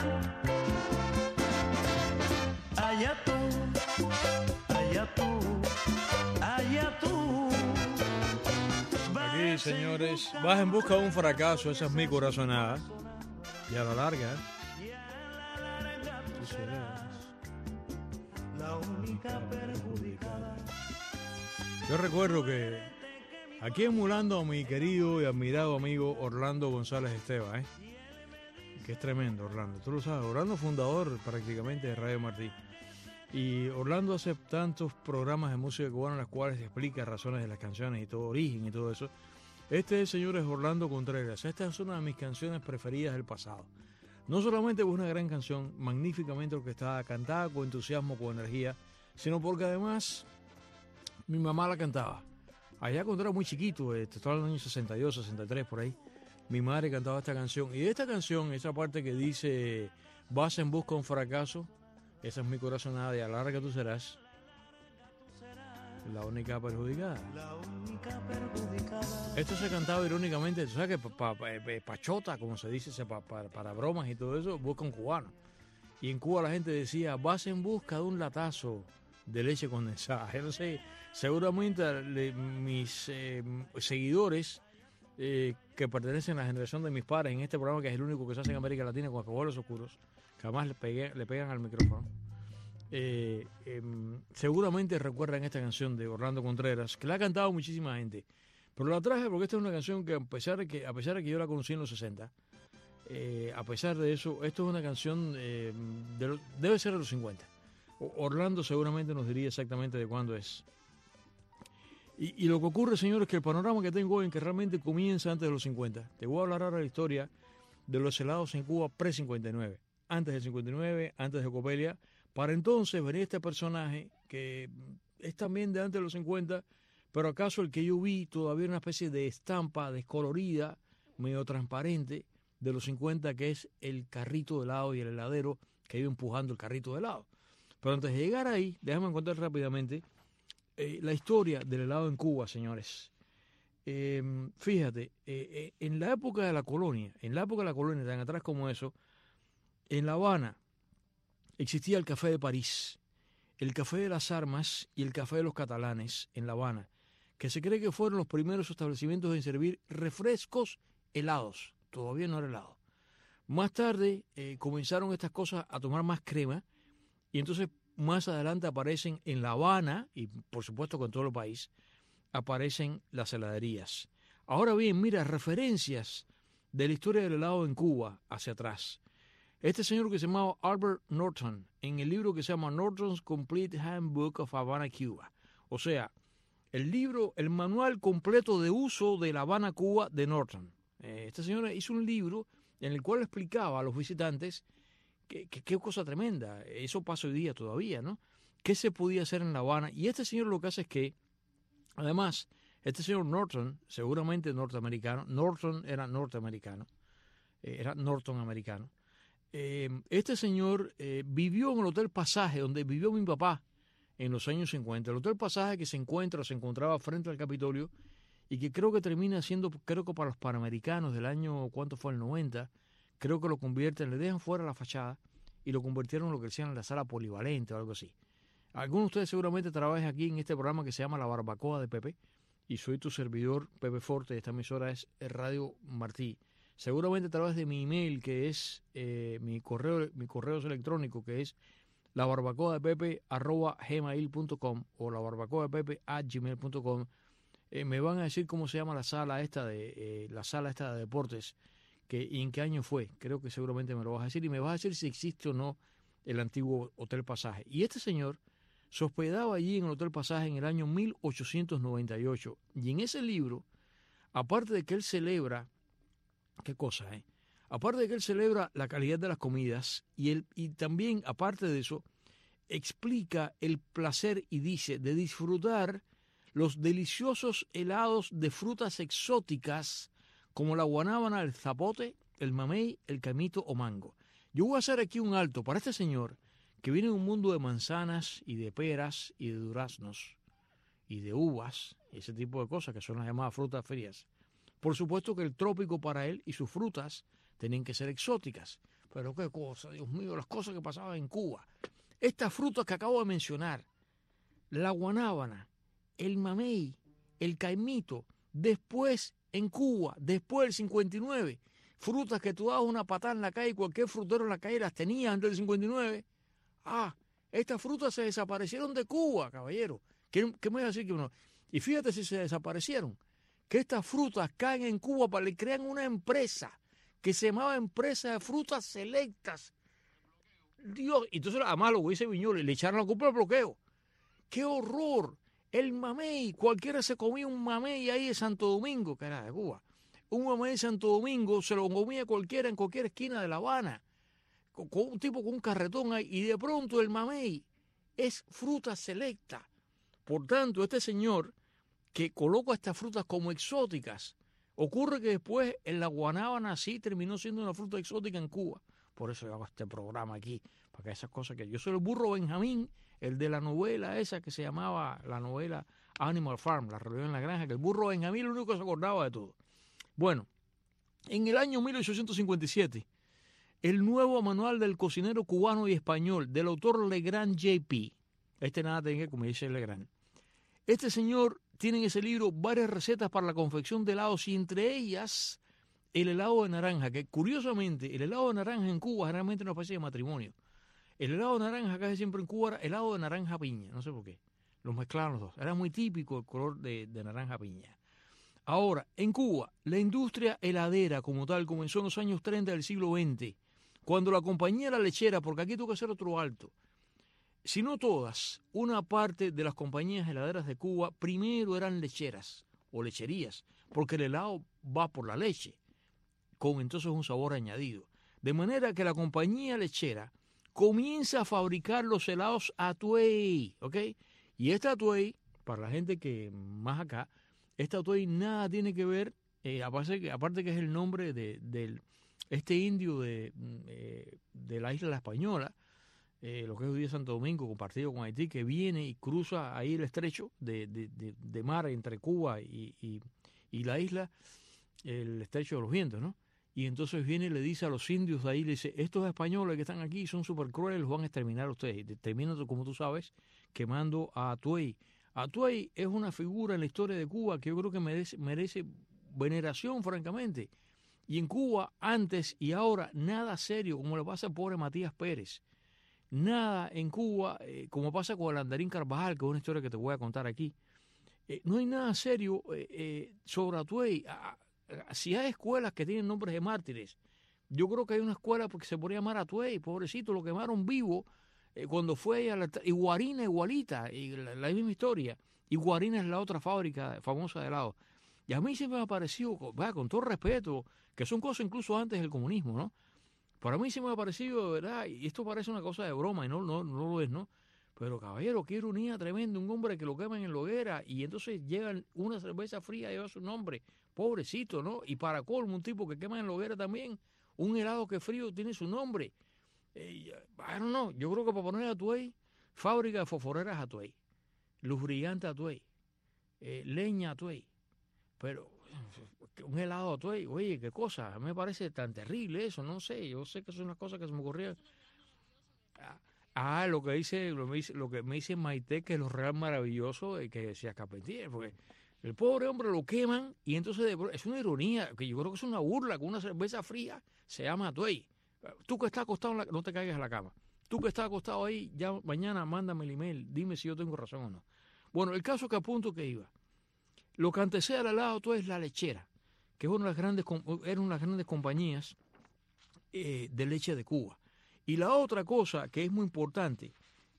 allá tú, allá tú, allá tú. Aquí, señores, vas en busca de un fracaso, esa es mi corazonada. Y a la larga, ¿eh? Tú serás la única perjudicada. Yo recuerdo que aquí emulando a mi querido y admirado amigo Orlando González Esteban, ¿eh? Que es tremendo, Orlando. Tú lo sabes, Orlando fundador prácticamente de Radio Martí. Y Orlando hace tantos programas de música cubana en los cuales explica razones de las canciones y todo, origen y todo eso. Este señor es Orlando Contreras. Esta es una de mis canciones preferidas del pasado. No solamente es una gran canción, magníficamente orquestada, cantada con entusiasmo, con energía, sino porque además mi mamá la cantaba. Allá cuando era muy chiquito, eh, estoy hablando del año sesenta y dos, sesenta y tres, por ahí, mi madre cantaba esta canción. Y de esta canción, esa parte que dice, vas en busca de un fracaso, esa es mi corazonada y a la larga tú serás la única perjudicada. La única perjudicada. Esto se cantaba irónicamente, tú sabes que pa, pa, pa, pachota, como se dice, pa, pa, para bromas y todo eso, busca un cubano. Y en Cuba la gente decía, vas en busca de un latazo de leche condensada. Yo no sé, seguramente le, mis eh, seguidores eh, que pertenecen a la generación de mis padres en este programa, que es el único que se hace en América Latina con espejuelos oscuros, que además le, pegué, le pegan al micrófono. Eh, eh, seguramente recuerdan esta canción de Orlando Contreras, que la ha cantado muchísima gente. Pero la traje porque esta es una canción que a pesar de que, a pesar de que yo la conocí en los sesenta, eh, a pesar de eso, esto es una canción, eh, de lo, debe ser de los cincuenta. Orlando seguramente nos diría exactamente de cuándo es. Y, y lo que ocurre, señores, es que el panorama que tengo hoy, en que realmente comienza antes de los cincuenta. Te voy a hablar ahora de la historia de los helados en Cuba pre-cincuenta y nueve. Antes del cincuenta y nueve, antes de Copelia. Para entonces venía este personaje que es también de antes de los cincuenta, pero acaso el que yo vi todavía una especie de estampa descolorida, medio transparente, de los cincuenta, que es el carrito de helado y el heladero que iba empujando el carrito de helado. Pero antes de llegar ahí, déjame contar rápidamente eh, la historia del helado en Cuba, señores. Eh, fíjate, eh, eh, en la época de la colonia, en la época de la colonia, tan atrás como eso, en La Habana existía el Café de París, el Café de las Armas y el Café de los Catalanes en La Habana, que se cree que fueron los primeros establecimientos en servir refrescos helados. Todavía no era helado. Más tarde eh, comenzaron estas cosas a tomar más crema, y entonces más adelante aparecen en La Habana, y por supuesto con todo el país, aparecen las heladerías. Ahora bien, mira, referencias de la historia del helado en Cuba hacia atrás. Este señor que se llamaba Albert Norton, en el libro que se llama Norton's Complete Handbook of Havana, Cuba. O sea, el libro, el manual completo de uso de La Habana, Cuba, de Norton. Este señor hizo un libro en el cual explicaba a los visitantes que, que, qué cosa tremenda. Eso pasa hoy día todavía, ¿no? ¿Qué se podía hacer en La Habana? Y este señor lo que hace es que, además, este señor Norton, seguramente norteamericano, Norton era norteamericano, eh, era norteamericano. Eh, este señor eh, vivió en el Hotel Pasaje, donde vivió mi papá en los años cincuenta. El Hotel Pasaje que se encuentra, se encontraba frente al Capitolio, y que creo que termina siendo, creo que para los Panamericanos del año, ¿cuánto fue? El noventa, creo que lo convierten, le dejan fuera la fachada y lo convirtieron en lo que decían la sala polivalente o algo así. Algunos de ustedes seguramente trabajan aquí en este programa que se llama La Barbacoa de Pepe, y soy tu servidor, Pepe Forte. Esta emisora es Radio Martí. Seguramente a través de mi email, que es eh, mi correo mi correo electrónico, que es la barbacoa de pepe arroba gmail punto com o la barbacoa de pepe a gmail punto com, eh, me van a decir cómo se llama la sala esta de eh, la sala esta de deportes, que y en qué año fue. Creo que seguramente me lo vas a decir, y me vas a decir si existe o no el antiguo Hotel Pasaje. Y este señor se hospedaba allí en el Hotel Pasaje en el año mil ochocientos noventa y ocho. Y en ese libro, aparte de que él celebra, qué cosa, ¿eh? Aparte de que él celebra la calidad de las comidas, y, él, y también, aparte de eso, explica el placer, y dice, de disfrutar los deliciosos helados de frutas exóticas como la guanábana, el zapote, el mamey, el caimito o mango. Yo voy a hacer aquí un alto para este señor que viene de un mundo de manzanas y de peras y de duraznos y de uvas y ese tipo de cosas que son las llamadas frutas frías. Por supuesto que el trópico para él y sus frutas tenían que ser exóticas. Pero qué cosa, Dios mío, las cosas que pasaban en Cuba. Estas frutas que acabo de mencionar, la guanábana, el mamey, el caimito, después en Cuba, después del cincuenta y nueve, frutas que tú dabas una patada en la calle, cualquier frutero en la calle las tenía antes del cincuenta y nueve. Ah, estas frutas se desaparecieron de Cuba, caballero. ¿Qué, qué me voy a decir que uno? Y fíjate si se desaparecieron, que estas frutas caen en Cuba para le crean una empresa que se llamaba Empresa de Frutas Selectas. Dios, y entonces además lo que dice Viñoles, le echaron la culpa al bloqueo. ¡Qué horror! El mamey, cualquiera se comía un mamey ahí de Santo Domingo, que era de Cuba. Un mamey de Santo Domingo se lo comía cualquiera en cualquier esquina de La Habana, con, con un tipo con un carretón ahí, y de pronto el mamey es fruta selecta. Por tanto, este señor que coloca estas frutas como exóticas, ocurre que después en la guanábana sí terminó siendo una fruta exótica en Cuba. Por eso yo hago este programa aquí, para que esas cosas que... Yo soy el burro Benjamín, el de la novela esa que se llamaba, la novela Animal Farm, la rebelión en la granja, que el burro Benjamín lo único que se acordaba de todo. Bueno, en el año mil ochocientos cincuenta y siete, el nuevo manual del cocinero cubano y español, del autor Legrand J P, este nada tiene que, como dice Legrand, este señor tienen en ese libro varias recetas para la confección de helados y entre ellas el helado de naranja, que curiosamente el helado de naranja en Cuba es realmente una especie de matrimonio. El helado de naranja casi siempre en Cuba era helado de naranja piña, no sé por qué. Los mezclaban los dos. Era muy típico el color de, de naranja piña. Ahora, en Cuba, la industria heladera como tal comenzó en los años treinta del siglo veinte, cuando la compañía La Lechera, porque aquí tengo que hacer otro alto, si no todas, una parte de las compañías heladeras de Cuba primero eran lecheras o lecherías, porque el helado va por la leche, con entonces un sabor añadido. De manera que la compañía lechera comienza a fabricar los helados Atuey, ¿ok? Y esta Atuey, para la gente que más acá, esta Atuey nada tiene que ver, eh, aparte, que, aparte que es el nombre de, de este indio de, eh, de la isla La Española, eh, lo que es hoy día Santo Domingo, compartido con Haití, que viene y cruza ahí el estrecho de, de, de, de mar entre Cuba y, y, y la isla, el estrecho de los vientos, ¿no? Y entonces viene y le dice a los indios de ahí, le dice, estos españoles que están aquí son súper crueles, los van a exterminar a ustedes. Y terminan, como tú sabes, quemando a Atuey. Atuey es una figura en la historia de Cuba que yo creo que merece, merece veneración, francamente. Y en Cuba, antes y ahora, nada serio, como le pasa al pobre Matías Pérez. Nada en Cuba, eh, como pasa con el Andarín Carvajal, que es una historia que te voy a contar aquí. Eh, no hay nada serio eh, eh, sobre Atuey. A, Si hay escuelas que tienen nombres de mártires, yo creo que hay una escuela porque se podría llamar Atuey, pobrecito, lo quemaron vivo eh, cuando fue a la... Y Guarina igualita, y la, la misma historia. Y Guarina es la otra fábrica famosa de helado. Y a mí siempre me ha parecido, vaya, con todo respeto, que son cosas incluso antes del comunismo, ¿no? Para mí siempre me ha parecido, de verdad, y esto parece una cosa de broma, y no, no, no lo es, ¿no? Pero caballero, qué ironía tremenda, un hombre que lo queman en la hoguera y entonces llega una cerveza fría y lleva su nombre. Pobrecito, ¿no? Y para colmo, un tipo que quema en la hoguera también, un helado que frío tiene su nombre. Eh, bueno, no, yo creo que para poner Atuey, fábrica de fosforeras Atuey, luz brillante Atuey, eh, leña Atuey, pero un helado Atuey, oye, qué cosa, me parece tan terrible eso, no sé, yo sé que son unas cosas que se me ocurrían. Ah, lo que dice, lo, me dice, lo que me dice Maite, que es lo real maravilloso, eh, que se Carpentier, porque el pobre hombre lo queman y entonces es una ironía, que yo creo que es una burla, que una cerveza fría se llama Atuey. Tú que estás acostado, en la, no te caigas a la cama. Tú que estás acostado ahí, ya mañana mándame el email, dime si yo tengo razón o no. Bueno, el caso que a punto que iba. Lo que antecede al lado Atuey es La Lechera, que es una de las grandes, era una de las grandes compañías eh, de leche de Cuba. Y la otra cosa que es muy importante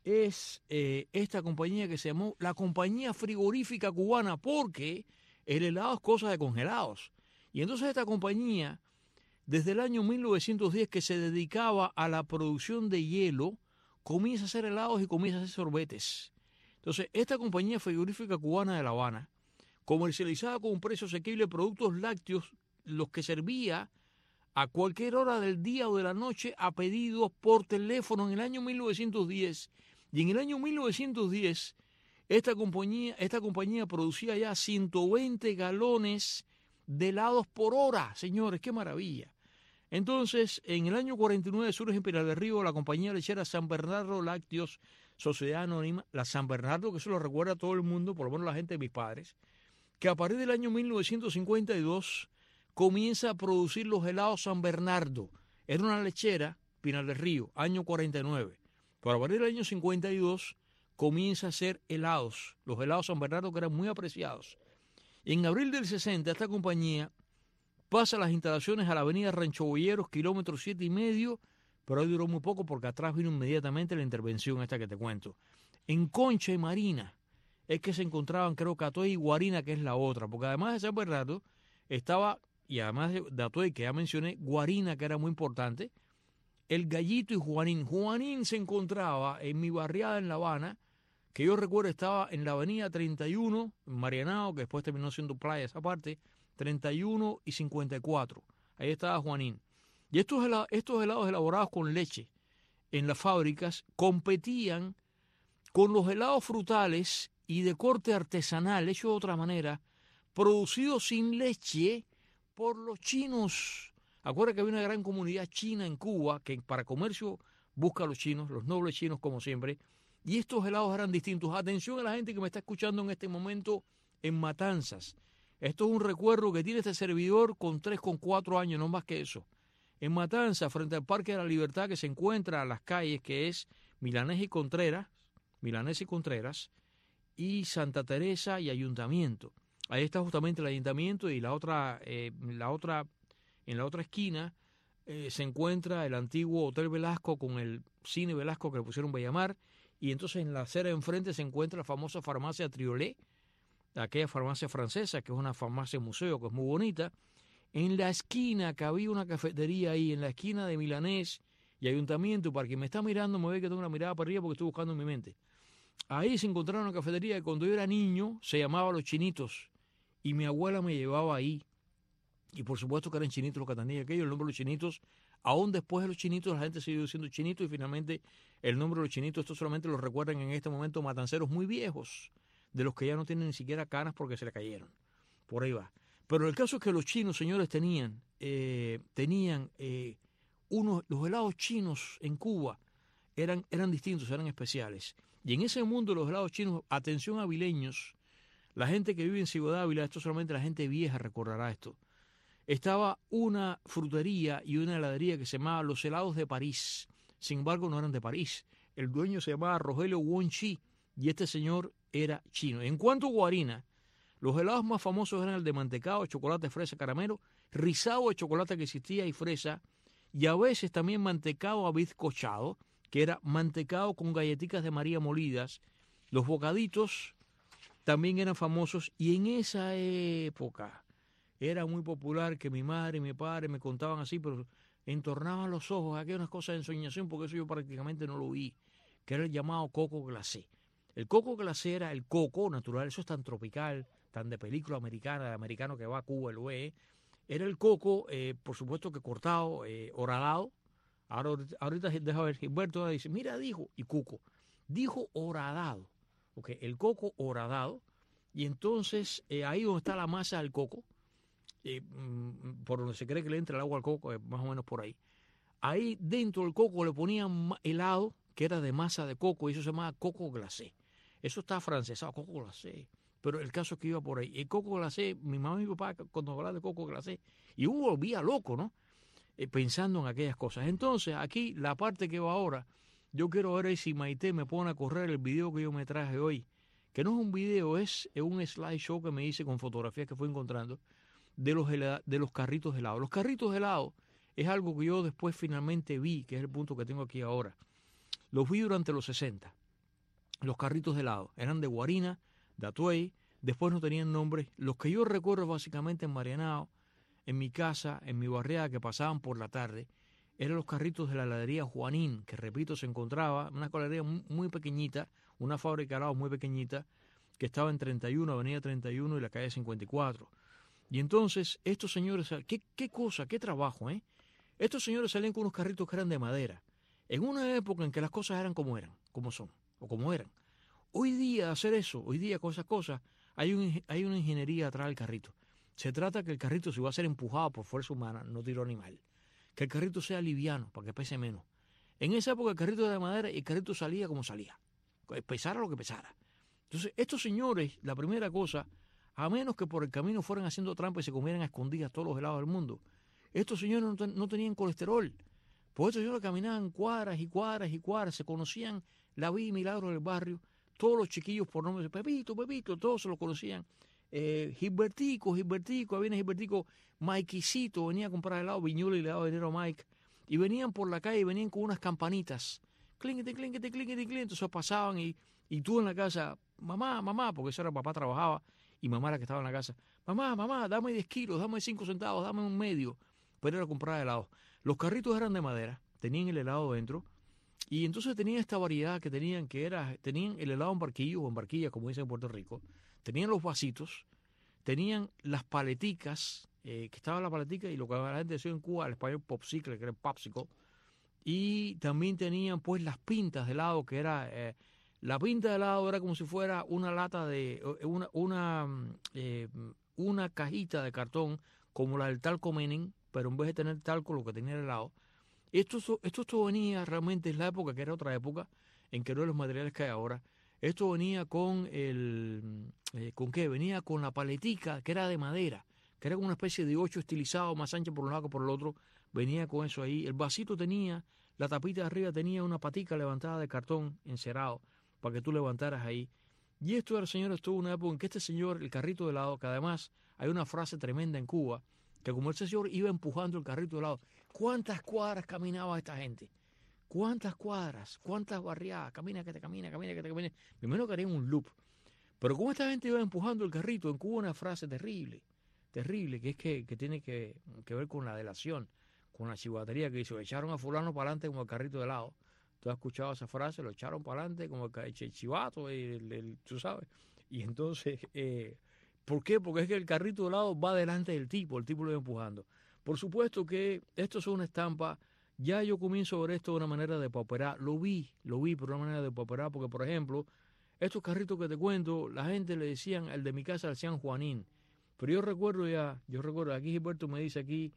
es eh, esta compañía que se llamó la Compañía Frigorífica Cubana, porque el helado es cosa de congelados. Y entonces esta compañía, desde el año mil novecientos diez, que se dedicaba a la producción de hielo, comienza a hacer helados y comienza a hacer sorbetes. Entonces, esta Compañía Frigorífica Cubana de La Habana comercializaba con un precio asequible productos lácteos, los que servía a cualquier hora del día o de la noche a pedidos por teléfono en el año mil novecientos diez. Y en el año mil novecientos diez, esta compañía, esta compañía producía ya ciento veinte galones de helados por hora. Señores, qué maravilla. Entonces, en el año cuarenta y nueve surge en Pinar del Río la compañía lechera San Bernardo Lácteos, Sociedad Anónima, la San Bernardo, que eso lo recuerda a todo el mundo, por lo menos la gente de mis padres, que a partir del año mil novecientos cincuenta y dos comienza a producir los helados San Bernardo. Era una lechera, Pinar del Río, año cuarenta y nueve. Pero a partir del año cincuenta y dos comienza a hacer helados, los helados San Bernardo, que eran muy apreciados. En abril del sesenta, esta compañía pasa las instalaciones a la avenida Rancho Boyeros, kilómetro siete y medio, pero ahí duró muy poco porque atrás vino inmediatamente la intervención esta que te cuento. En Concha y Marina es que se encontraban, creo que Atuey y Guarina, que es la otra, porque además de San Bernardo estaba, y además de Atuey, que ya mencioné, Guarina, que era muy importante, El Gallito y Juanín. Juanín se encontraba en mi barriada en La Habana, que yo recuerdo estaba en la avenida treinta y uno, en Marianao, que después terminó siendo playa esa parte, treinta y uno y cincuenta y cuatro. Ahí estaba Juanín. Y estos helados, estos helados elaborados con leche en las fábricas competían con los helados frutales y de corte artesanal, hecho de otra manera, producidos sin leche por los chinos. Acuérdate que había una gran comunidad china en Cuba que para comercio busca a los chinos, los nobles chinos como siempre, y estos helados eran distintos. Atención a la gente que me está escuchando en este momento en Matanzas. Esto es un recuerdo que tiene este servidor con tres, con cuatro años, no más que eso. En Matanzas, frente al Parque de la Libertad, que se encuentra a las calles, que es Milanés y Contreras, Milanés y Contreras, y Santa Teresa y Ayuntamiento. Ahí está justamente el Ayuntamiento y la otra, eh, la otra, en la otra esquina eh, se encuentra el antiguo Hotel Velasco con el Cine Velasco que le pusieron Bellamar, y entonces en la acera de enfrente se encuentra la famosa farmacia Triolet, aquella farmacia francesa, que es una farmacia museo, que es muy bonita. En la esquina, que había una cafetería ahí, en la esquina de Milanés y Ayuntamiento, para quien me está mirando me ve que tengo una mirada para arriba porque estoy buscando en mi mente. Ahí se encontraba una cafetería que cuando yo era niño se llamaba Los Chinitos, y mi abuela me llevaba ahí. Y por supuesto que eran chinitos los que tenían aquello, el nombre de Los Chinitos. Aún después de Los Chinitos, la gente siguió diciendo Chinitos, y finalmente el nombre de Los Chinitos, esto solamente lo recuerdan en este momento matanceros muy viejos, de los que ya no tienen ni siquiera canas porque se le cayeron. Por ahí va. Pero el caso es que los chinos, señores, tenían, eh, tenían eh, unos, los helados chinos en Cuba eran, eran distintos, eran especiales. Y en ese mundo de los helados chinos, atención avileños, la gente que vive en Ciudad Ávila, esto solamente la gente vieja recordará esto, estaba una frutería y una heladería que se llamaba Los Helados de París. Sin embargo, no eran de París. El dueño se llamaba Rogelio Won-Chi y este señor era chino. En cuanto a Guarina, los helados más famosos eran el de mantecado, chocolate, fresa, caramelo, rizado de chocolate que existía y fresa, y a veces también mantecado abizcochado, que era mantecado con galletitas de María molidas. Los bocaditos también eran famosos, y en esa época era muy popular que mi madre y mi padre me contaban así, pero entornaban los ojos, aquellas unas cosas de ensoñación, porque eso yo prácticamente no lo vi, que era el llamado coco glacé. El coco glacé era el coco natural, eso es tan tropical, tan de película americana, de americano que va a Cuba, lo ve. Era el coco, eh, por supuesto que cortado, eh, horadado. Ahora, ahorita deja ver, Gilberto dice, mira, dijo, y Cuco, dijo horadado, okay, el coco horadado, y entonces eh, ahí donde está la masa del coco, eh, por donde se cree que le entra el agua al coco, eh, más o menos por ahí. Ahí dentro del coco le ponían helado, que era de masa de coco, y eso se llamaba coco glacé. Eso está francesado, coco glacé. Pero el caso es que iba por ahí. El coco glacé, mi mamá y mi papá, cuando hablaban de coco glacé, y uno volvía loco, ¿no? Eh, pensando en aquellas cosas. Entonces, aquí, la parte que va ahora, yo quiero ver si Maite me pone a correr el video que yo me traje hoy, que no es un video, es un slideshow que me hice con fotografías que fui encontrando de los, de los carritos de helado. Los carritos de helado es algo que yo después finalmente vi, que es el punto que tengo aquí ahora. Los vi durante los sesenta. Los carritos de helado eran de Guarina, de Atuey, después no tenían nombre. Los que yo recuerdo básicamente en Marianao, en mi casa, en mi barriada, que pasaban por la tarde, eran los carritos de la heladería Juanín, que repito, se encontraba una heladería muy, muy pequeñita, una fábrica de helados muy pequeñita, que estaba en treinta y uno, avenida treinta y uno y la calle cincuenta y cuatro. Y entonces, estos señores, qué, qué cosa, qué trabajo, ¿eh? Estos señores salían con unos carritos que eran de madera, en una época en que las cosas eran como eran, como son, o como eran. Hoy día hacer eso, hoy día con esas cosas, hay, un, hay una ingeniería atrás del carrito. Se trata que el carrito, si va a ser empujado por fuerza humana, no tiro animal, que el carrito sea liviano para que pese menos. En esa época el carrito era de madera y el carrito salía como salía, pesara lo que pesara. Entonces estos señores, la primera cosa, a menos que por el camino fueran haciendo trampa y se comieran a escondidas todos los helados del mundo, estos señores no, ten, no tenían colesterol. Por estos señores caminaban cuadras y cuadras y cuadras, se conocían la vida y milagro del barrio. Todos los chiquillos por nombre, Pepito, Pepito, todos se los conocían. Eh, Gilbertico, Gilbertico, viene Gilbertico, Mikeycito, venía a comprar helado, Viñuelo y le daba dinero a Mike. Y venían por la calle y venían con unas campanitas. Clínquete, clínquete, clínquete, clínquete. Entonces pasaban y, y tú en la casa, mamá, mamá, porque eso era papá trabajaba y mamá era que estaba en la casa. Mamá, mamá, dame diez kilos, dame cinco centavos, dame un medio. Pero era comprar helado. Los carritos eran de madera, tenían el helado dentro. Y entonces tenían esta variedad que tenían, que era, tenían el helado en barquillo o en barquilla, como dicen en Puerto Rico, tenían los vasitos, tenían las paleticas, eh, que estaba la paletica y lo que la gente decía en Cuba, el español popsicle, que era el popsicle, y también tenían pues las pintas de helado, que era, eh, la pinta de helado era como si fuera una lata de, una, una, eh, una cajita de cartón, como la del talco Menem, pero en vez de tener talco, lo que tenía el helado. Esto, esto, esto venía realmente en la época, que era otra época, en que no eran los materiales que hay ahora. Esto venía con el, eh, ¿con qué? Venía con la paletica que era de madera, que era como una especie de ocho estilizado, más ancha por un lado que por el otro. Venía con eso ahí. El vasito tenía, la tapita de arriba tenía una patica levantada de cartón encerado para que tú levantaras ahí. Y esto era, señor, estuvo una época en que este señor, el carrito de helado, que además hay una frase tremenda en Cuba, que como ese señor iba empujando el carrito de helado, ¿cuántas cuadras caminaba esta gente? ¿Cuántas cuadras? ¿Cuántas barriadas? Camina, que te camina, camina, que te camina. Primero que harían un loop. Pero como esta gente iba empujando el carrito, en Cuba una frase terrible, terrible, que es que, que tiene que, que ver con la delación, con la chivatería, que dice, echaron a fulano para adelante como el carrito de helado. Tú has escuchado esa frase, lo echaron para adelante como el chivato, el, el, tú sabes. Y entonces, eh, ¿por qué? Porque es que el carrito de helado va delante del tipo, el tipo lo va empujando. Por supuesto que esto es una estampa. Ya yo comienzo a ver esto de una manera de pauperar. Lo vi, lo vi por una manera de pauperar, porque, por ejemplo, estos carritos que te cuento, la gente le decían, el de mi casa le decían Juanín. Pero yo recuerdo ya, yo recuerdo, aquí Gilberto me dice aquí,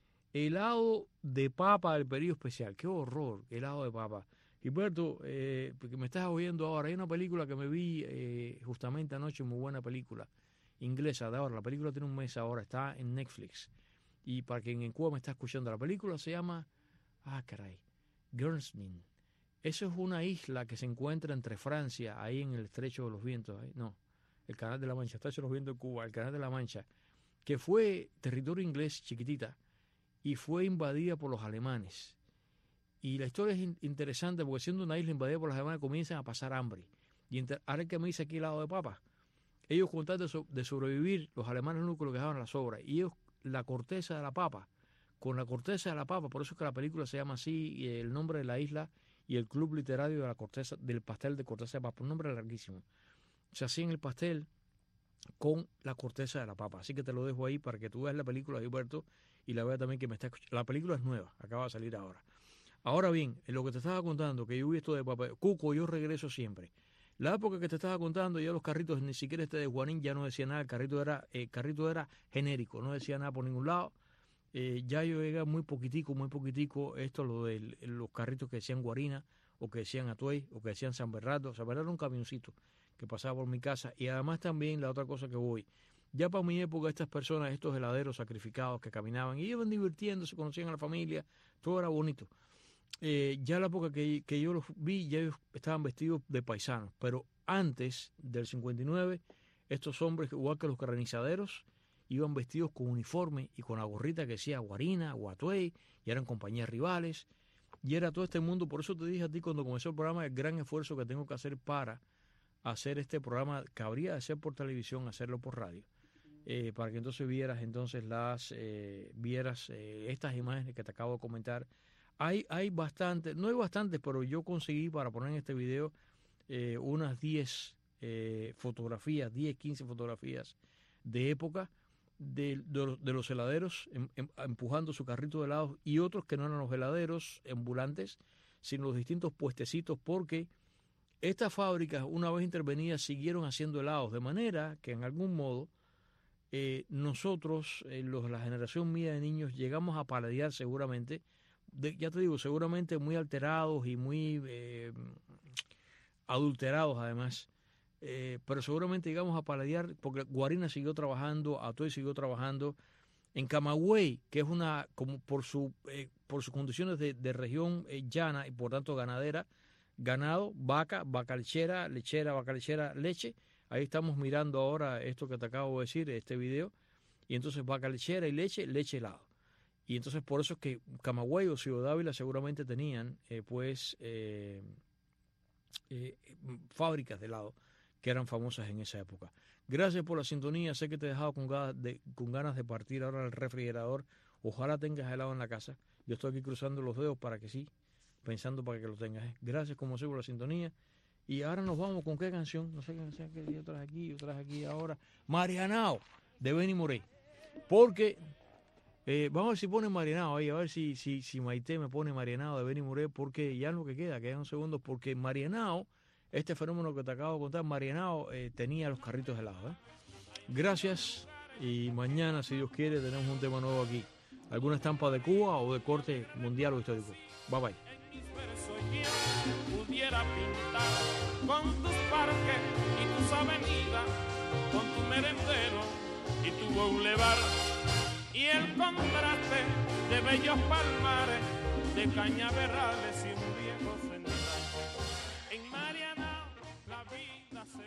helado de papa del periodo especial. ¡Qué horror! Helado de papa. Gilberto, eh, porque me estás oyendo ahora, hay una película que me vi eh, justamente anoche, muy buena película, inglesa de ahora. La película tiene un mes ahora, está en Netflix. Y para quien en Cuba me está escuchando, la película se llama, ah, caray, Guernsey. Eso es una isla que se encuentra entre Francia, ahí en el Estrecho de los Vientos, ahí, no, el Canal de la Mancha, Estrecho de los Vientos de Cuba, el Canal de la Mancha, que fue territorio inglés chiquitita y fue invadida por los alemanes. Y la historia es in interesante porque siendo una isla invadida por los alemanes comienzan a pasar hambre. Y ahora que me dice aquí el lado de papa, ellos con tal de, so de sobrevivir, los alemanes lo único que dejaban las sobras. Y ellos, la corteza de la papa, con la corteza de la papa, por eso es que la película se llama así, y el nombre de la isla y el club literario de la corteza, del pastel de corteza de papa, un nombre larguísimo. Se hacían el pastel con la corteza de la papa. Así que te lo dejo ahí para que tú veas la película, Gilberto, y la veas también que me está escuchando. La película es nueva, acaba de salir ahora. Ahora bien, en lo que te estaba contando, que yo vi esto de papá, Cuco, yo regreso siempre. La época que te estaba contando, ya los carritos, ni siquiera este de Juanín ya no decía nada, el carrito era, el carrito era genérico, no decía nada por ningún lado. Eh, ya yo llegué muy poquitico, muy poquitico, esto lo de los carritos que decían Guarina, o que decían Atuey, o que decían San Bernardo. San Bernardo era un camioncito que pasaba por mi casa. Y además también la otra cosa que voy, ya para mi época estas personas, estos heladeros sacrificados que caminaban y iban divirtiéndose, conocían a la familia, todo era bonito. Eh, ya la época que, que yo los vi, ya ellos estaban vestidos de paisanos, pero antes del cincuenta y nueve, estos hombres, igual que los granizaderos, iban vestidos con uniforme y con la gorrita que decía Guarina, Guatuey, y eran compañías rivales, y era todo este mundo. Por eso te dije a ti cuando comenzó el programa, el gran esfuerzo que tengo que hacer para hacer este programa, que habría de ser por televisión, hacerlo por radio, eh, para que entonces vieras entonces las, eh, vieras eh, estas imágenes que te acabo de comentar. Hay, hay bastantes, no hay bastantes, pero yo conseguí para poner en este video eh, unas diez eh, fotografías, diez, quince fotografías de época de, de, de los heladeros em, em, empujando su carrito de helados y otros que no eran los heladeros ambulantes, sino los distintos puestecitos, porque estas fábricas, una vez intervenidas, siguieron haciendo helados, de manera que en algún modo eh, nosotros, eh, los, la generación mía de niños, llegamos a paladear seguramente. De, ya te digo, seguramente muy alterados y muy eh, adulterados además, eh, pero seguramente llegamos a paladear porque Guarina siguió trabajando, Atuey siguió trabajando. En Camagüey, que es una, como por, su, eh, por sus condiciones de, de región eh, llana y por tanto ganadera, ganado, vaca, vaca lechera, lechera, vaca lechera, leche. Ahí estamos mirando ahora esto que te acabo de decir, este video, y entonces vaca lechera y leche, leche helado. Y entonces por eso es que Camagüey o Ciudad Ávila seguramente tenían eh, pues eh, eh, fábricas de helado que eran famosas en esa época. Gracias por la sintonía. Sé que te he dejado con ganas de, con ganas de partir ahora al refrigerador. Ojalá tengas helado en la casa. Yo estoy aquí cruzando los dedos para que sí, pensando para que lo tengas. Gracias como siempre por la sintonía. Y ahora nos vamos con qué canción. No sé qué canción que yo traje aquí, yo traje aquí ahora. Marianao, de Benny Moré. Porque... Eh, vamos a ver si pone Marianao ahí, a ver si, si, si Maite me pone Marianao de Benny Moré, porque ya en lo que queda, quedan unos segundos, porque Marianao, este fenómeno que te acabo de contar, Marianao eh, tenía los carritos helados. ¿eh? Gracias, y mañana, si Dios quiere, tenemos un tema nuevo aquí. ¿Alguna estampa de Cuba o de corte mundial o histórico? Bye bye. Pudiera pintar con tus parques y tus avenidas con tu merendero y tu boulevard, y el contraste de bellos palmares, de cañaverales y un viejo central. En Mariana la vida se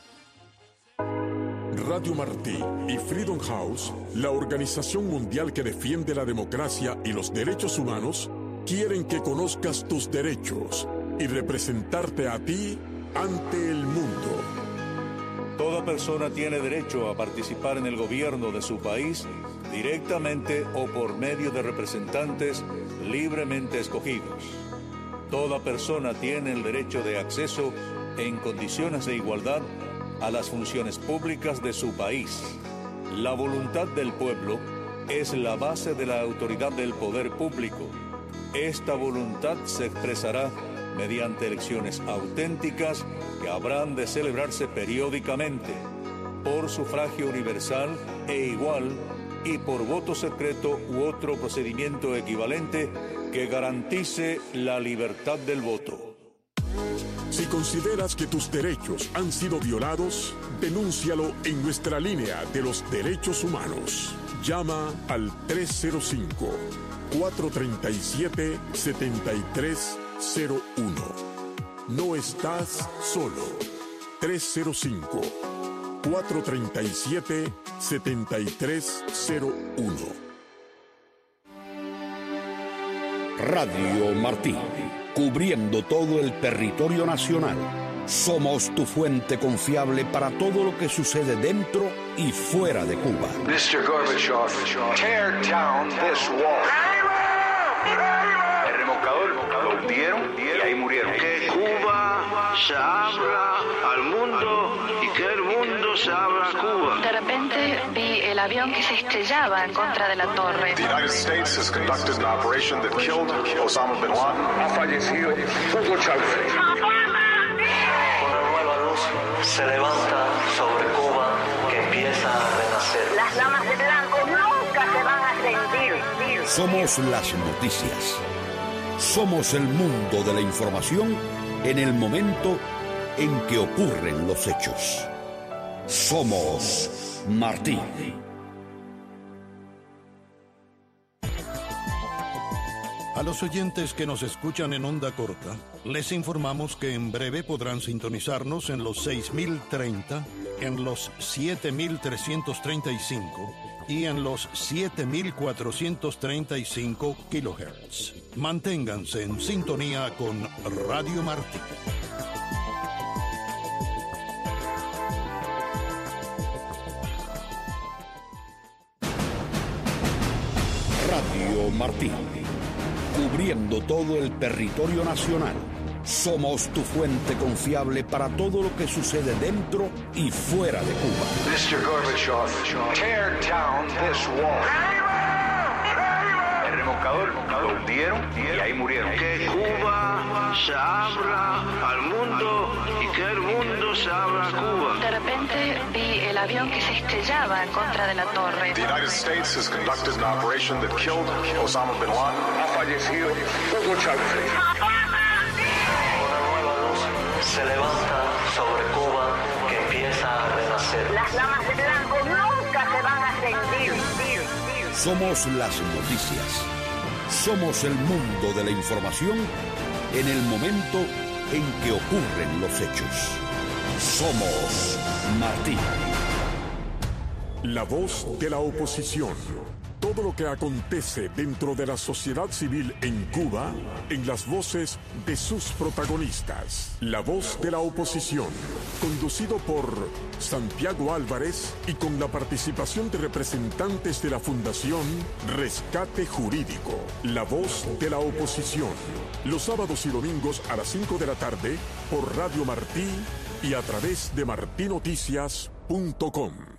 ve. Radio Martí y Freedom House, la organización mundial que defiende la democracia y los derechos humanos, quieren que conozcas tus derechos y representarte a ti ante el mundo. Toda persona tiene derecho a participar en el gobierno de su país directamente o por medio de representantes libremente escogidos. Toda persona tiene el derecho de acceso en condiciones de igualdad a las funciones públicas de su país. La voluntad del pueblo es la base de la autoridad del poder público. Esta voluntad se expresará mediante elecciones auténticas que habrán de celebrarse periódicamente, por sufragio universal e igual y por voto secreto u otro procedimiento equivalente que garantice la libertad del voto. Si consideras que tus derechos han sido violados, denúncialo en nuestra línea de los derechos humanos. Llama al tres cero cinco, cuatro tres siete, siete tres cero uno. No estás solo. tres cero cinco, cuatro tres siete, siete tres cero uno. Radio Martí, cubriendo todo el territorio nacional. Somos tu fuente confiable para todo lo que sucede dentro y fuera de Cuba. mister Gorbachev, tear down this wall. El remolcador lo hundieron y ahí murieron. Que Cuba se abra al mundo y que el mundo se abra a Cuba. De repente vi el avión que se estrellaba en contra de la torre. The United States has conducted an operation that killed Osama bin Laden. Ha fallecido Hugo Chávez. Una nueva luz se levanta sobre Cuba que empieza a renacer. Las damas de blanco nunca se van a rendir. Somos las noticias. Somos el mundo de la información en el momento en que ocurren los hechos. Somos Martí. A los oyentes que nos escuchan en onda corta, les informamos que en breve podrán sintonizarnos en los seis mil treinta, en los siete mil trescientos treinta y cinco y en los siete mil cuatrocientos treinta y cinco kilohertz. Manténganse en sintonía con Radio Martí. Radio Martí, cubriendo todo el territorio nacional. Somos tu fuente confiable para todo lo que sucede dentro y fuera de Cuba. mister Gorbachev, tear down this wall. El remolcador lo hundieron y ahí murieron. Que Cuba se abra al mundo y que el mundo se abra a Cuba. De repente vi el avión que se estrellaba en contra de la torre. The United States has conducted an operation that killed Osama bin Laden. Ha fallecido Hugo Chávez. Una nueva luz se levanta sobre Cuba que empieza a renacer. Las damas de blanco nunca se van a rendir. Somos las noticias. Somos el mundo de la información en el momento en que ocurren los hechos. Somos Martí. La voz de la oposición. Todo lo que acontece dentro de la sociedad civil en Cuba, en las voces de sus protagonistas. La voz de la oposición, conducido por Santiago Álvarez y con la participación de representantes de la Fundación Rescate Jurídico. La voz de la oposición, los sábados y domingos a las cinco de la tarde por Radio Martí y a través de martinoticias punto com.